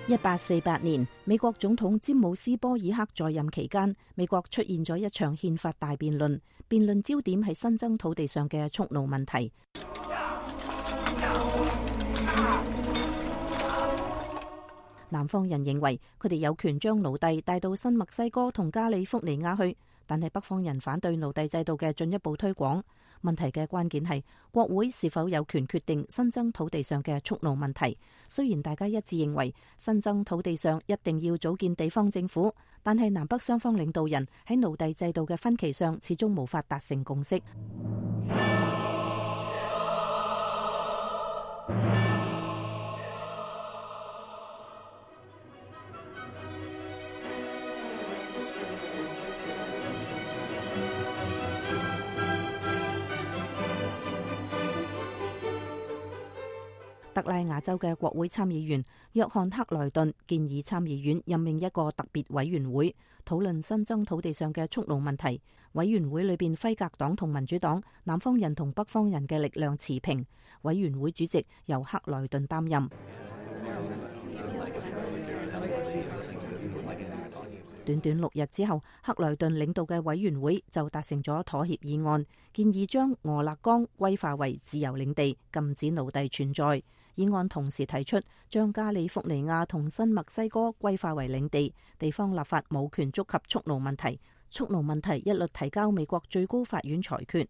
[SPEAKER 5] 一八四八年，美國總統詹姆斯·波爾克在任期間，美國出現咗一場憲法大辯論，辯論焦點係新增土地上嘅蓄奴問題。南方人認為佢哋有權將奴隸帶到新墨西哥同加利福尼亞去，但係北方人反對奴隸制度嘅進一步推廣。問題嘅關鍵係國會是否有權決定新增土地上嘅蓄奴問題。雖然大家一致認為新增土地上一定要組建地方政府，但係南北雙方領導人喺奴隸制度嘅分歧上始終無法達成共識。特拉亞州嘅國會參議員約翰克萊頓建議參議院任命一個特別委員會，討論新增土地上嘅蓄奴問題。委員會裏邊輝格黨同民主黨、南方人同北方人嘅力量持平。委員會主席由克萊頓擔任。短短六日之後，克萊頓領導嘅委員會就達成咗妥協議案，建議將俄勒岡歸化為自由領地，禁止奴隸存在。議案同時提出將加利福尼亞同新墨西哥歸化為領地，地方立法冇權觸及蓄奴問題。蓄奴問題一律提交美國最高法院裁決。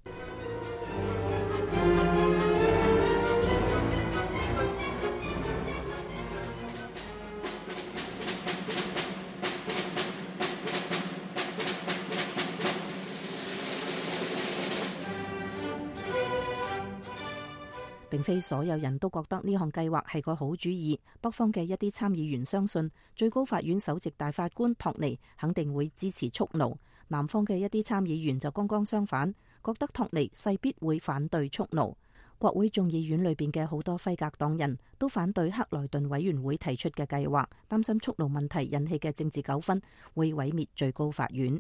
[SPEAKER 5] 並非所有人都覺得呢項計劃係個好主意。北方嘅一啲參議員相信最高法院首席大法官托尼肯定會支持蓄奴，南方嘅一啲參議員就剛剛相反，覺得托尼勢必會反對蓄奴。國會眾議院裏邊嘅好多輝格黨人都反對克萊頓委員會提出嘅計劃，擔心蓄奴問題引起嘅政治糾紛會毀滅最高法院。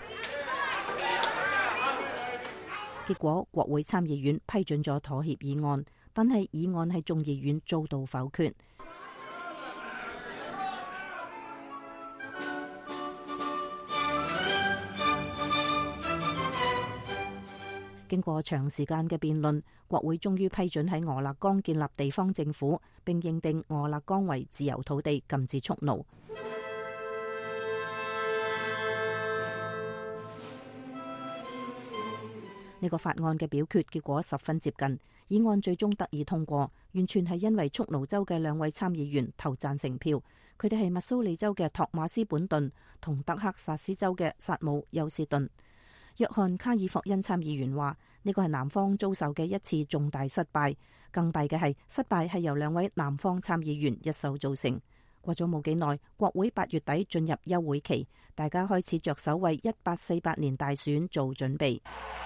[SPEAKER 5] 結果國會參議院批准咗妥協議案，但係議案喺眾議院遭到否決。經過長時間嘅辯論，國會終於批准喺俄勒岡建立地方政府，並認定俄勒岡為自由土地，禁止蓄奴。呢個法案嘅表決結果十分接近，議案最終得以通過，完全係因為蓄奴州嘅兩位參議員投贊成票。佢哋係密蘇里州嘅托馬斯本頓同德克薩斯州嘅薩姆休斯頓。約翰卡爾霍恩參議員話：呢個係南方遭受嘅一次重大失敗，更弊嘅係失敗係由兩位南方參議員一手造成。過咗冇幾耐，國會八月底進入休會期，大家開始着手為一八四八年大選做準備。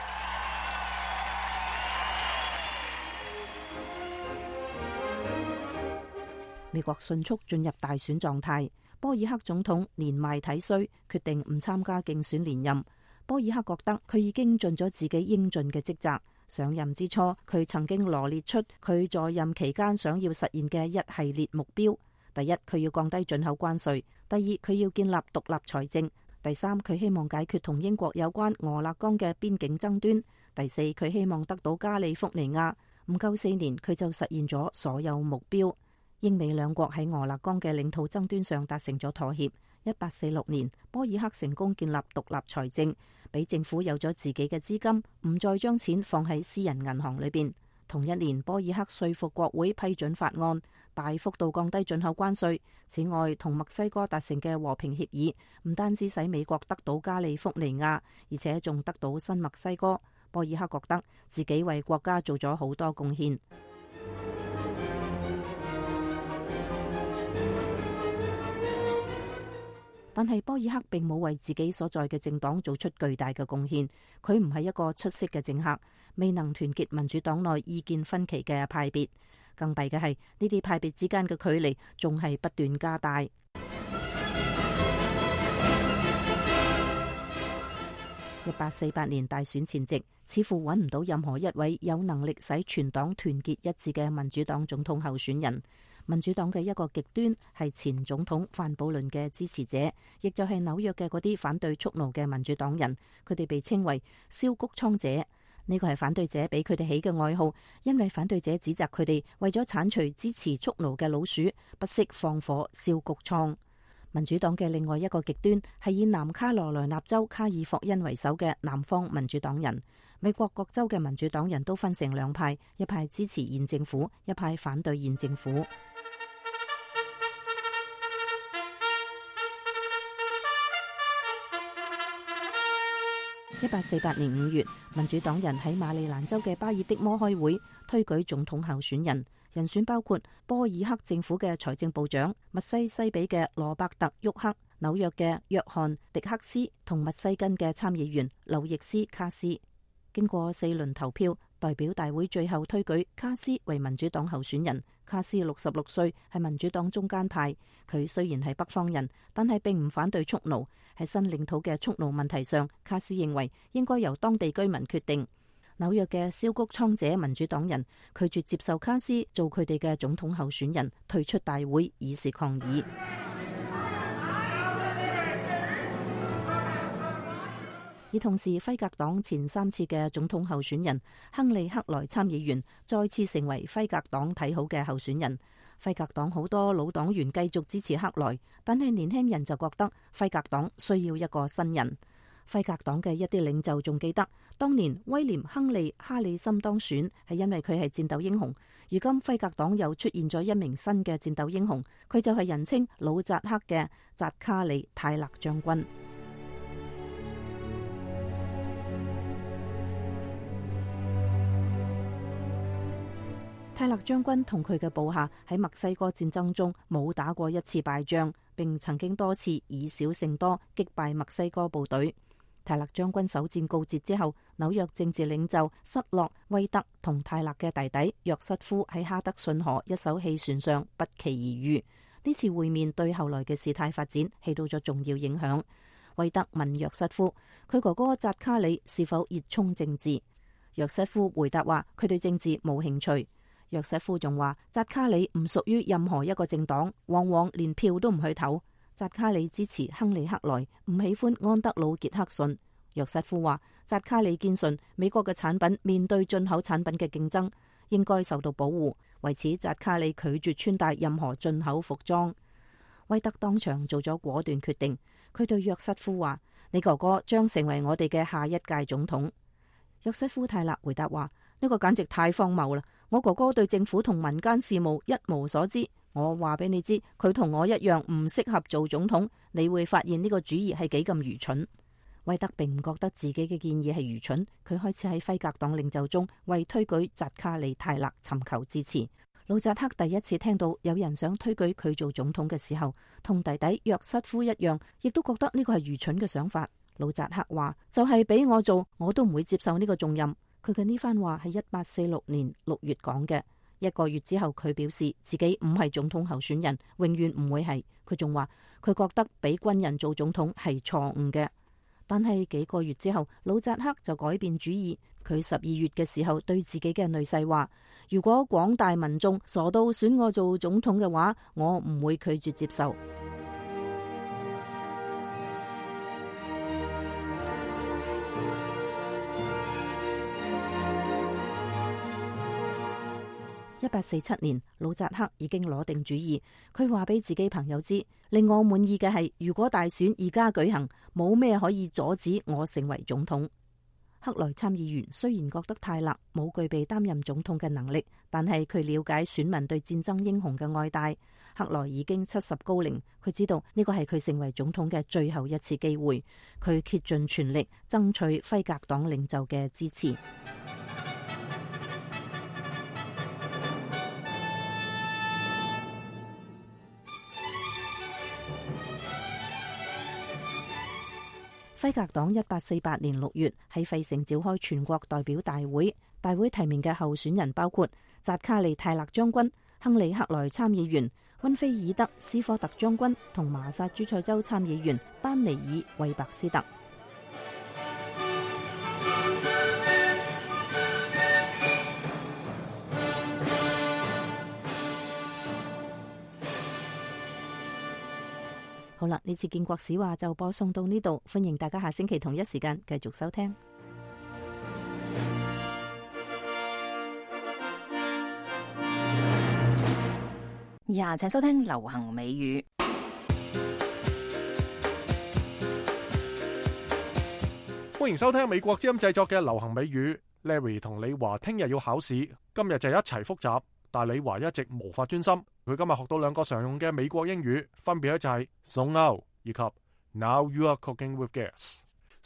[SPEAKER 5] 美國迅速進入大選狀態，波爾克總統年邁體衰，決定唔參加競選連任。波爾克覺得佢已經盡咗自己應盡嘅職責。上任之初，佢曾經羅列出佢在任期間想要實現嘅一系列目標。第一，佢要降低進口關稅；第二，佢要建立獨立財政；第三，佢希望解決同英國有關俄勒岡嘅邊境爭端；第四，佢希望得到加利福尼亞。唔夠四年，佢就實現咗所有目標。英美兩國喺俄勒岡嘅領土爭端上達成咗妥協。一八四六年，波爾克成功建立獨立財政，俾政府有咗自己嘅資金，唔再將錢放喺私人銀行裏邊。同一年，波爾克說服國會批准法案，大幅度降低進口關稅。此外，同墨西哥達成嘅和平協議，唔單止使美國得到加利福尼亞，而且仲得到新墨西哥。波爾克覺得自己為國家做咗好多貢獻。但係波爾克並冇為自己所在嘅政黨做出巨大嘅貢獻，佢唔係一個出色嘅政客，未能團結民主黨內意見分歧嘅派別。更弊嘅係呢啲派別之間嘅距離仲係不斷加大。一八四八年大選前夕，似乎揾唔到任何一位有能力使全黨團結一致嘅民主黨總統候選人。 民主黨嘅一個極端係前總統范布倫嘅支持者，亦就係紐約嘅嗰啲反對蓄奴嘅民主黨人，佢哋被稱為燒谷倉者。呢個係反對者俾佢哋起嘅愛好，因為反對者指責佢哋為咗剷除支持蓄奴嘅老鼠，不惜放火燒谷倉。民主黨嘅另外一個極端係以南卡羅來納州卡爾霍恩為首嘅南方民主黨人。美國各州嘅民主黨人都分成兩派，一派支持現政府，一派反對現政府。一八四八年五月，民主黨人喺馬里蘭州嘅巴爾的摩開會，推舉總統候選人，人選包括波爾克政府嘅財政部長、密西西比嘅羅伯特沃克、紐約嘅約翰迪克斯同密西根嘅參議員劉易斯卡斯。經過四輪投票，代表大會最後推舉卡斯為民主黨候選人。卡斯六十六歲，係民主黨中間派。佢雖然係北方人，但係並唔反對蓄奴。喺新領土嘅蓄奴問題上，卡斯認為應該由當地居民決定。紐約嘅燒谷倉者民主黨人拒絕接受卡斯做佢哋嘅總統候選人，退出大會以示抗議。而同時，輝格黨前三次嘅總統候選人亨利克萊參議員再次成為輝格黨睇好嘅候選人。輝格黨好多老黨員繼續支持克萊，但係年輕人就覺得輝格黨需要一個新人。輝格黨嘅一啲領袖仲記得，當年威廉亨利哈里森當選係因為佢係戰鬥英雄。如今輝格黨又出現咗一名新嘅戰鬥英雄，佢就係人稱老扎克嘅扎卡里泰勒將軍。泰勒將軍同佢嘅部下喺墨西哥戰爭中冇打過一次敗仗，並曾經多次以少勝多擊敗墨西哥部隊。泰勒將軍首戰告捷之後，紐約政治領袖塞洛威德同泰勒嘅弟弟約瑟夫喺哈德遜河一艘汽船上不期而遇。呢次會面對後來嘅事態發展起到咗重要影響。威德問約瑟夫，佢哥哥扎卡里是否熱衷政治？約瑟夫回答話，佢對政治冇興趣。約瑟夫仲話，扎卡里唔屬於任何一個政黨，往往連票都唔去投。扎卡里支持亨利克萊，唔喜歡安德魯傑克遜。約瑟夫話，扎卡里堅信美國嘅產品面對進口產品嘅競爭，應該受到保護。為此，扎卡里拒絕穿戴任何進口服裝。威德當場做咗果斷決定，佢對約瑟夫話，你哥哥將成為我哋嘅下一屆總統。約瑟夫泰勒回答話，呢個簡直太荒謬啦！我哥哥對政府同民間事務一無所知，我話俾你知，佢同我一樣唔適合做總統。你會發現呢個主意係幾咁愚蠢。威德並唔覺得自己嘅建議係愚蠢，佢開始喺輝格黨領袖中為推舉扎卡里泰勒尋求支持。魯扎克第一次聽到有人想推舉佢做總統嘅時候，同弟弟約瑟夫一樣，亦都覺得呢個係愚蠢嘅想法。魯扎克話，就係俾我做，我都唔會接受呢個重任。佢嘅呢番話係一八四六年六月講嘅。一個月之後，佢表示自己唔係總統候選人，永遠唔會係。佢仲話佢覺得俾軍人做總統係錯誤嘅。但係幾個月之後，魯扎克就改變主意。佢十二月嘅時候對自己嘅女婿話，如果廣大民眾傻到選我做總統嘅話，我唔會拒絕接受。一八四七年，魯扎克已經攞定主意。佢話俾自己朋友知，令我滿意嘅係，如果大選而家舉行，冇咩可以阻止我成為總統。克萊參議員雖然覺得泰勒冇具備擔任總統嘅能力，但係佢了解選民對戰爭英雄嘅愛戴。克萊已經七十高齡，佢知道呢個係佢成為總統嘅最後一次機會。佢竭盡全力爭取輝格黨領袖嘅支持。輝格黨一八四八年六月喺費城召開全國代表大會，大會提名嘅候選人包括扎卡利泰勒將軍、亨利克萊參議員、溫菲爾德斯科特將軍同麻薩諸塞州參議員丹尼爾韋伯斯特。 好啦，呢次建國史話就播送到呢度，歡迎大家下星期同一時間繼續收聽。
[SPEAKER 3] 以下請收聽流行美語。
[SPEAKER 2] 歡迎收聽美國之音製作嘅流行美語。Larry 同李華聽日要考試，今日就一齊複習，但李華一直無法專心。佢今日學到兩個常用嘅美國英語，分別咧就係 zone out 以及 Now you are cooking with gas。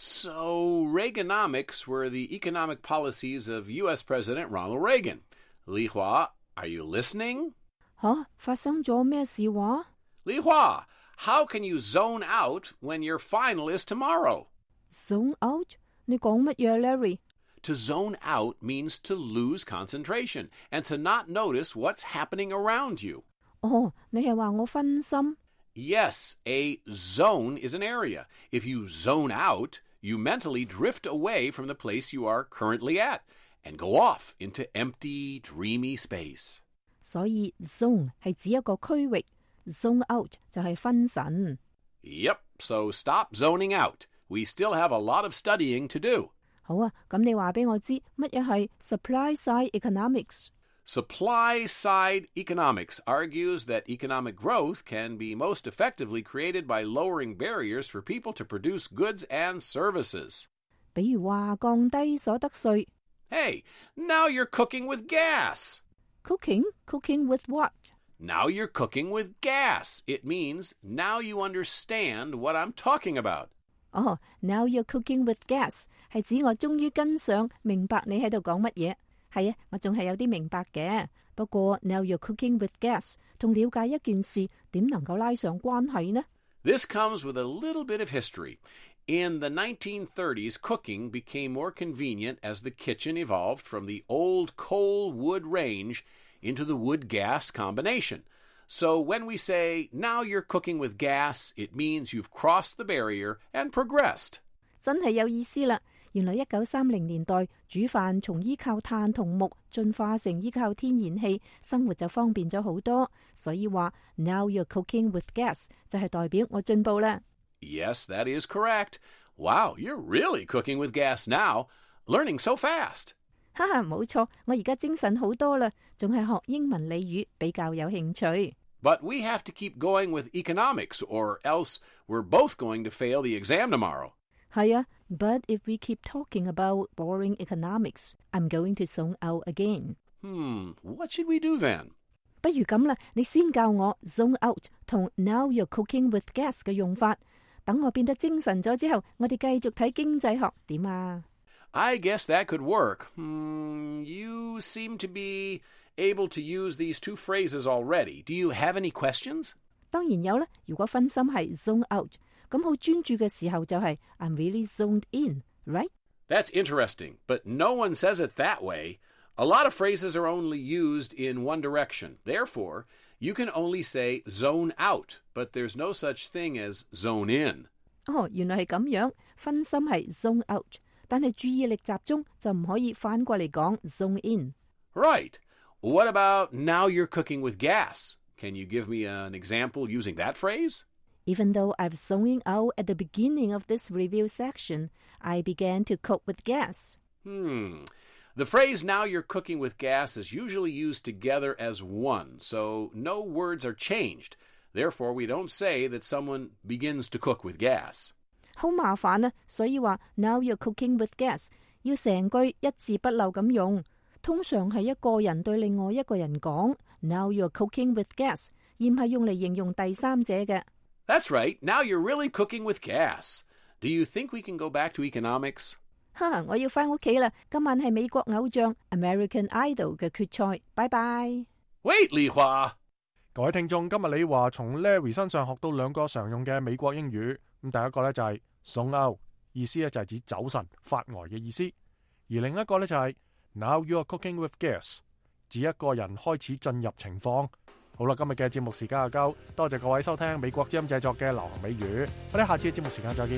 [SPEAKER 18] So Reaganomics were the economic policies of U S President Ronald Reagan. Li Hua, are you listening?
[SPEAKER 5] 吓，發生咗咩事話？
[SPEAKER 18] Li Hua, how can you zone out when your final is tomorrow?
[SPEAKER 5] Zone out？ 你講乜嘢 Larry？To
[SPEAKER 18] zone out means to lose concentration and to not notice what's happening around you.
[SPEAKER 5] 哦，你係話我分心？
[SPEAKER 18] Yes, a zone is an area. If you zone out, you mentally drift away from the place you are currently at and go off into empty, dreamy space.
[SPEAKER 5] 所以 zone 係指一個區域 ，zone out 就係分神。
[SPEAKER 18] Yep, so stop zoning out. We still have a lot of studying to do.
[SPEAKER 5] 好啊，咁你話俾我知乜嘢係 supply side economics？
[SPEAKER 18] Supply side economics argues that economic growth can be most effectively created by lowering barriers for people to produce goods and services.
[SPEAKER 5] 比如話降低所得稅。
[SPEAKER 18] Hey, now you're cooking with gas.
[SPEAKER 5] Cooking? Cooking with what?
[SPEAKER 18] Now you're cooking with gas. It means now you understand what I'm talking about.
[SPEAKER 5] 哦、oh, now you're cooking with gas 係指我終於跟上明白你喺度講乜嘢。係啊，我仲係有啲明白嘅。不過 now you're cooking with gas 同了解一件事點能夠拉上關係呢？
[SPEAKER 18] This comes with a little bit of history. In the nineteen thirties, cooking became more convenient as the kitchen evolved from the old coal-wood range into the wood-gas combination. So when we say, now you're cooking with gas, it means you've crossed the barrier and progressed.
[SPEAKER 5] 真係有意思啦！原來一九三零年代煮飯從依靠炭同木進化成依靠天然氣，生活就方便咗好多。所以話 now you're cooking with gas 就係代表我進步啦。
[SPEAKER 18] Yes, that is correct. Wow, you're really cooking with gas now. Learning so fast.
[SPEAKER 5] 哈哈，冇錯，我而家精神好多啦，仲係學英文俚語比較有興趣。
[SPEAKER 18] But we have to keep going with economics, or else we're both going to fail the exam tomorrow.
[SPEAKER 5] 係啊 but if we keep talking about boring economics, I'm going to zone out again.
[SPEAKER 18] Hmm, what should we do then?
[SPEAKER 5] 不如咁啦，你先教我 zone out 同 now you're cooking with gas 嘅用法。等我變得精神咗之後，我哋繼續睇經濟學點啊？
[SPEAKER 18] I guess that could work. Hmm, you seem to be able to use these two phrases already. Do you have any questions?
[SPEAKER 5] 當然有啦。如果分心係 zone out， 咁好專注嘅時候就係 I'm really zoned in, right?
[SPEAKER 18] That's interesting, but no one says it that way. A lot of phrases are only used in one direction. Therefore, you can only say zone out, but there's no such thing as zone in.
[SPEAKER 5] 哦，原來係咁樣，分心係 zone out， 但係注意力集中就唔可以反過嚟講 zone in.
[SPEAKER 18] Right. What about now you're cooking with gas? Can you give me an example using that phrase?
[SPEAKER 5] Even though I've zoning out at the beginning of this review section, I began to cook with gas.
[SPEAKER 18] Hmm. The phrase now you're cooking with gas is usually used together as one, so no words are changed. Therefore, we don't say that someone begins to cook with gas.
[SPEAKER 5] 好麻煩啊，所以話 now you're cooking with gas 要成句一字不漏咁用。通常係一個人對另外一個人講 now you're cooking with gas， 而唔係用嚟形容第三者嘅。
[SPEAKER 18] That's right. Now you're really cooking with gas. Do you think we can go back to economics?
[SPEAKER 5] 哈，我要返屋企啦！今晚係美國偶像 American Idol 嘅決賽，拜拜。
[SPEAKER 18] Wait, Li Hua！
[SPEAKER 2] 各位聽眾，今日李華從 Larry 身上學到兩個常用嘅美國英語。咁第一個咧就係 zone out， 意思咧就係指走神、發呆嘅意思；而另一個咧就係 now you are cooking with gas， 指一個人開始進入情況。好啦，今日嘅節目時間就夠，多謝各位收聽美國之音製作嘅流行美語，我哋下次嘅節目時間再見。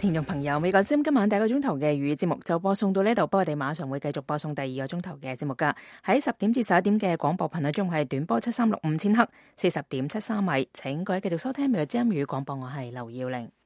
[SPEAKER 3] 聽眾朋友，美國之音今晚第一個鐘頭嘅粵語節目就播送到呢度，不過我哋馬上會繼續播送第二個鐘頭嘅節目噶。喺十點至十一點嘅廣播頻率中係短波七三六五千赫，四十點七三米，請各位繼續收聽美國之音粵語廣播，我係劉耀玲。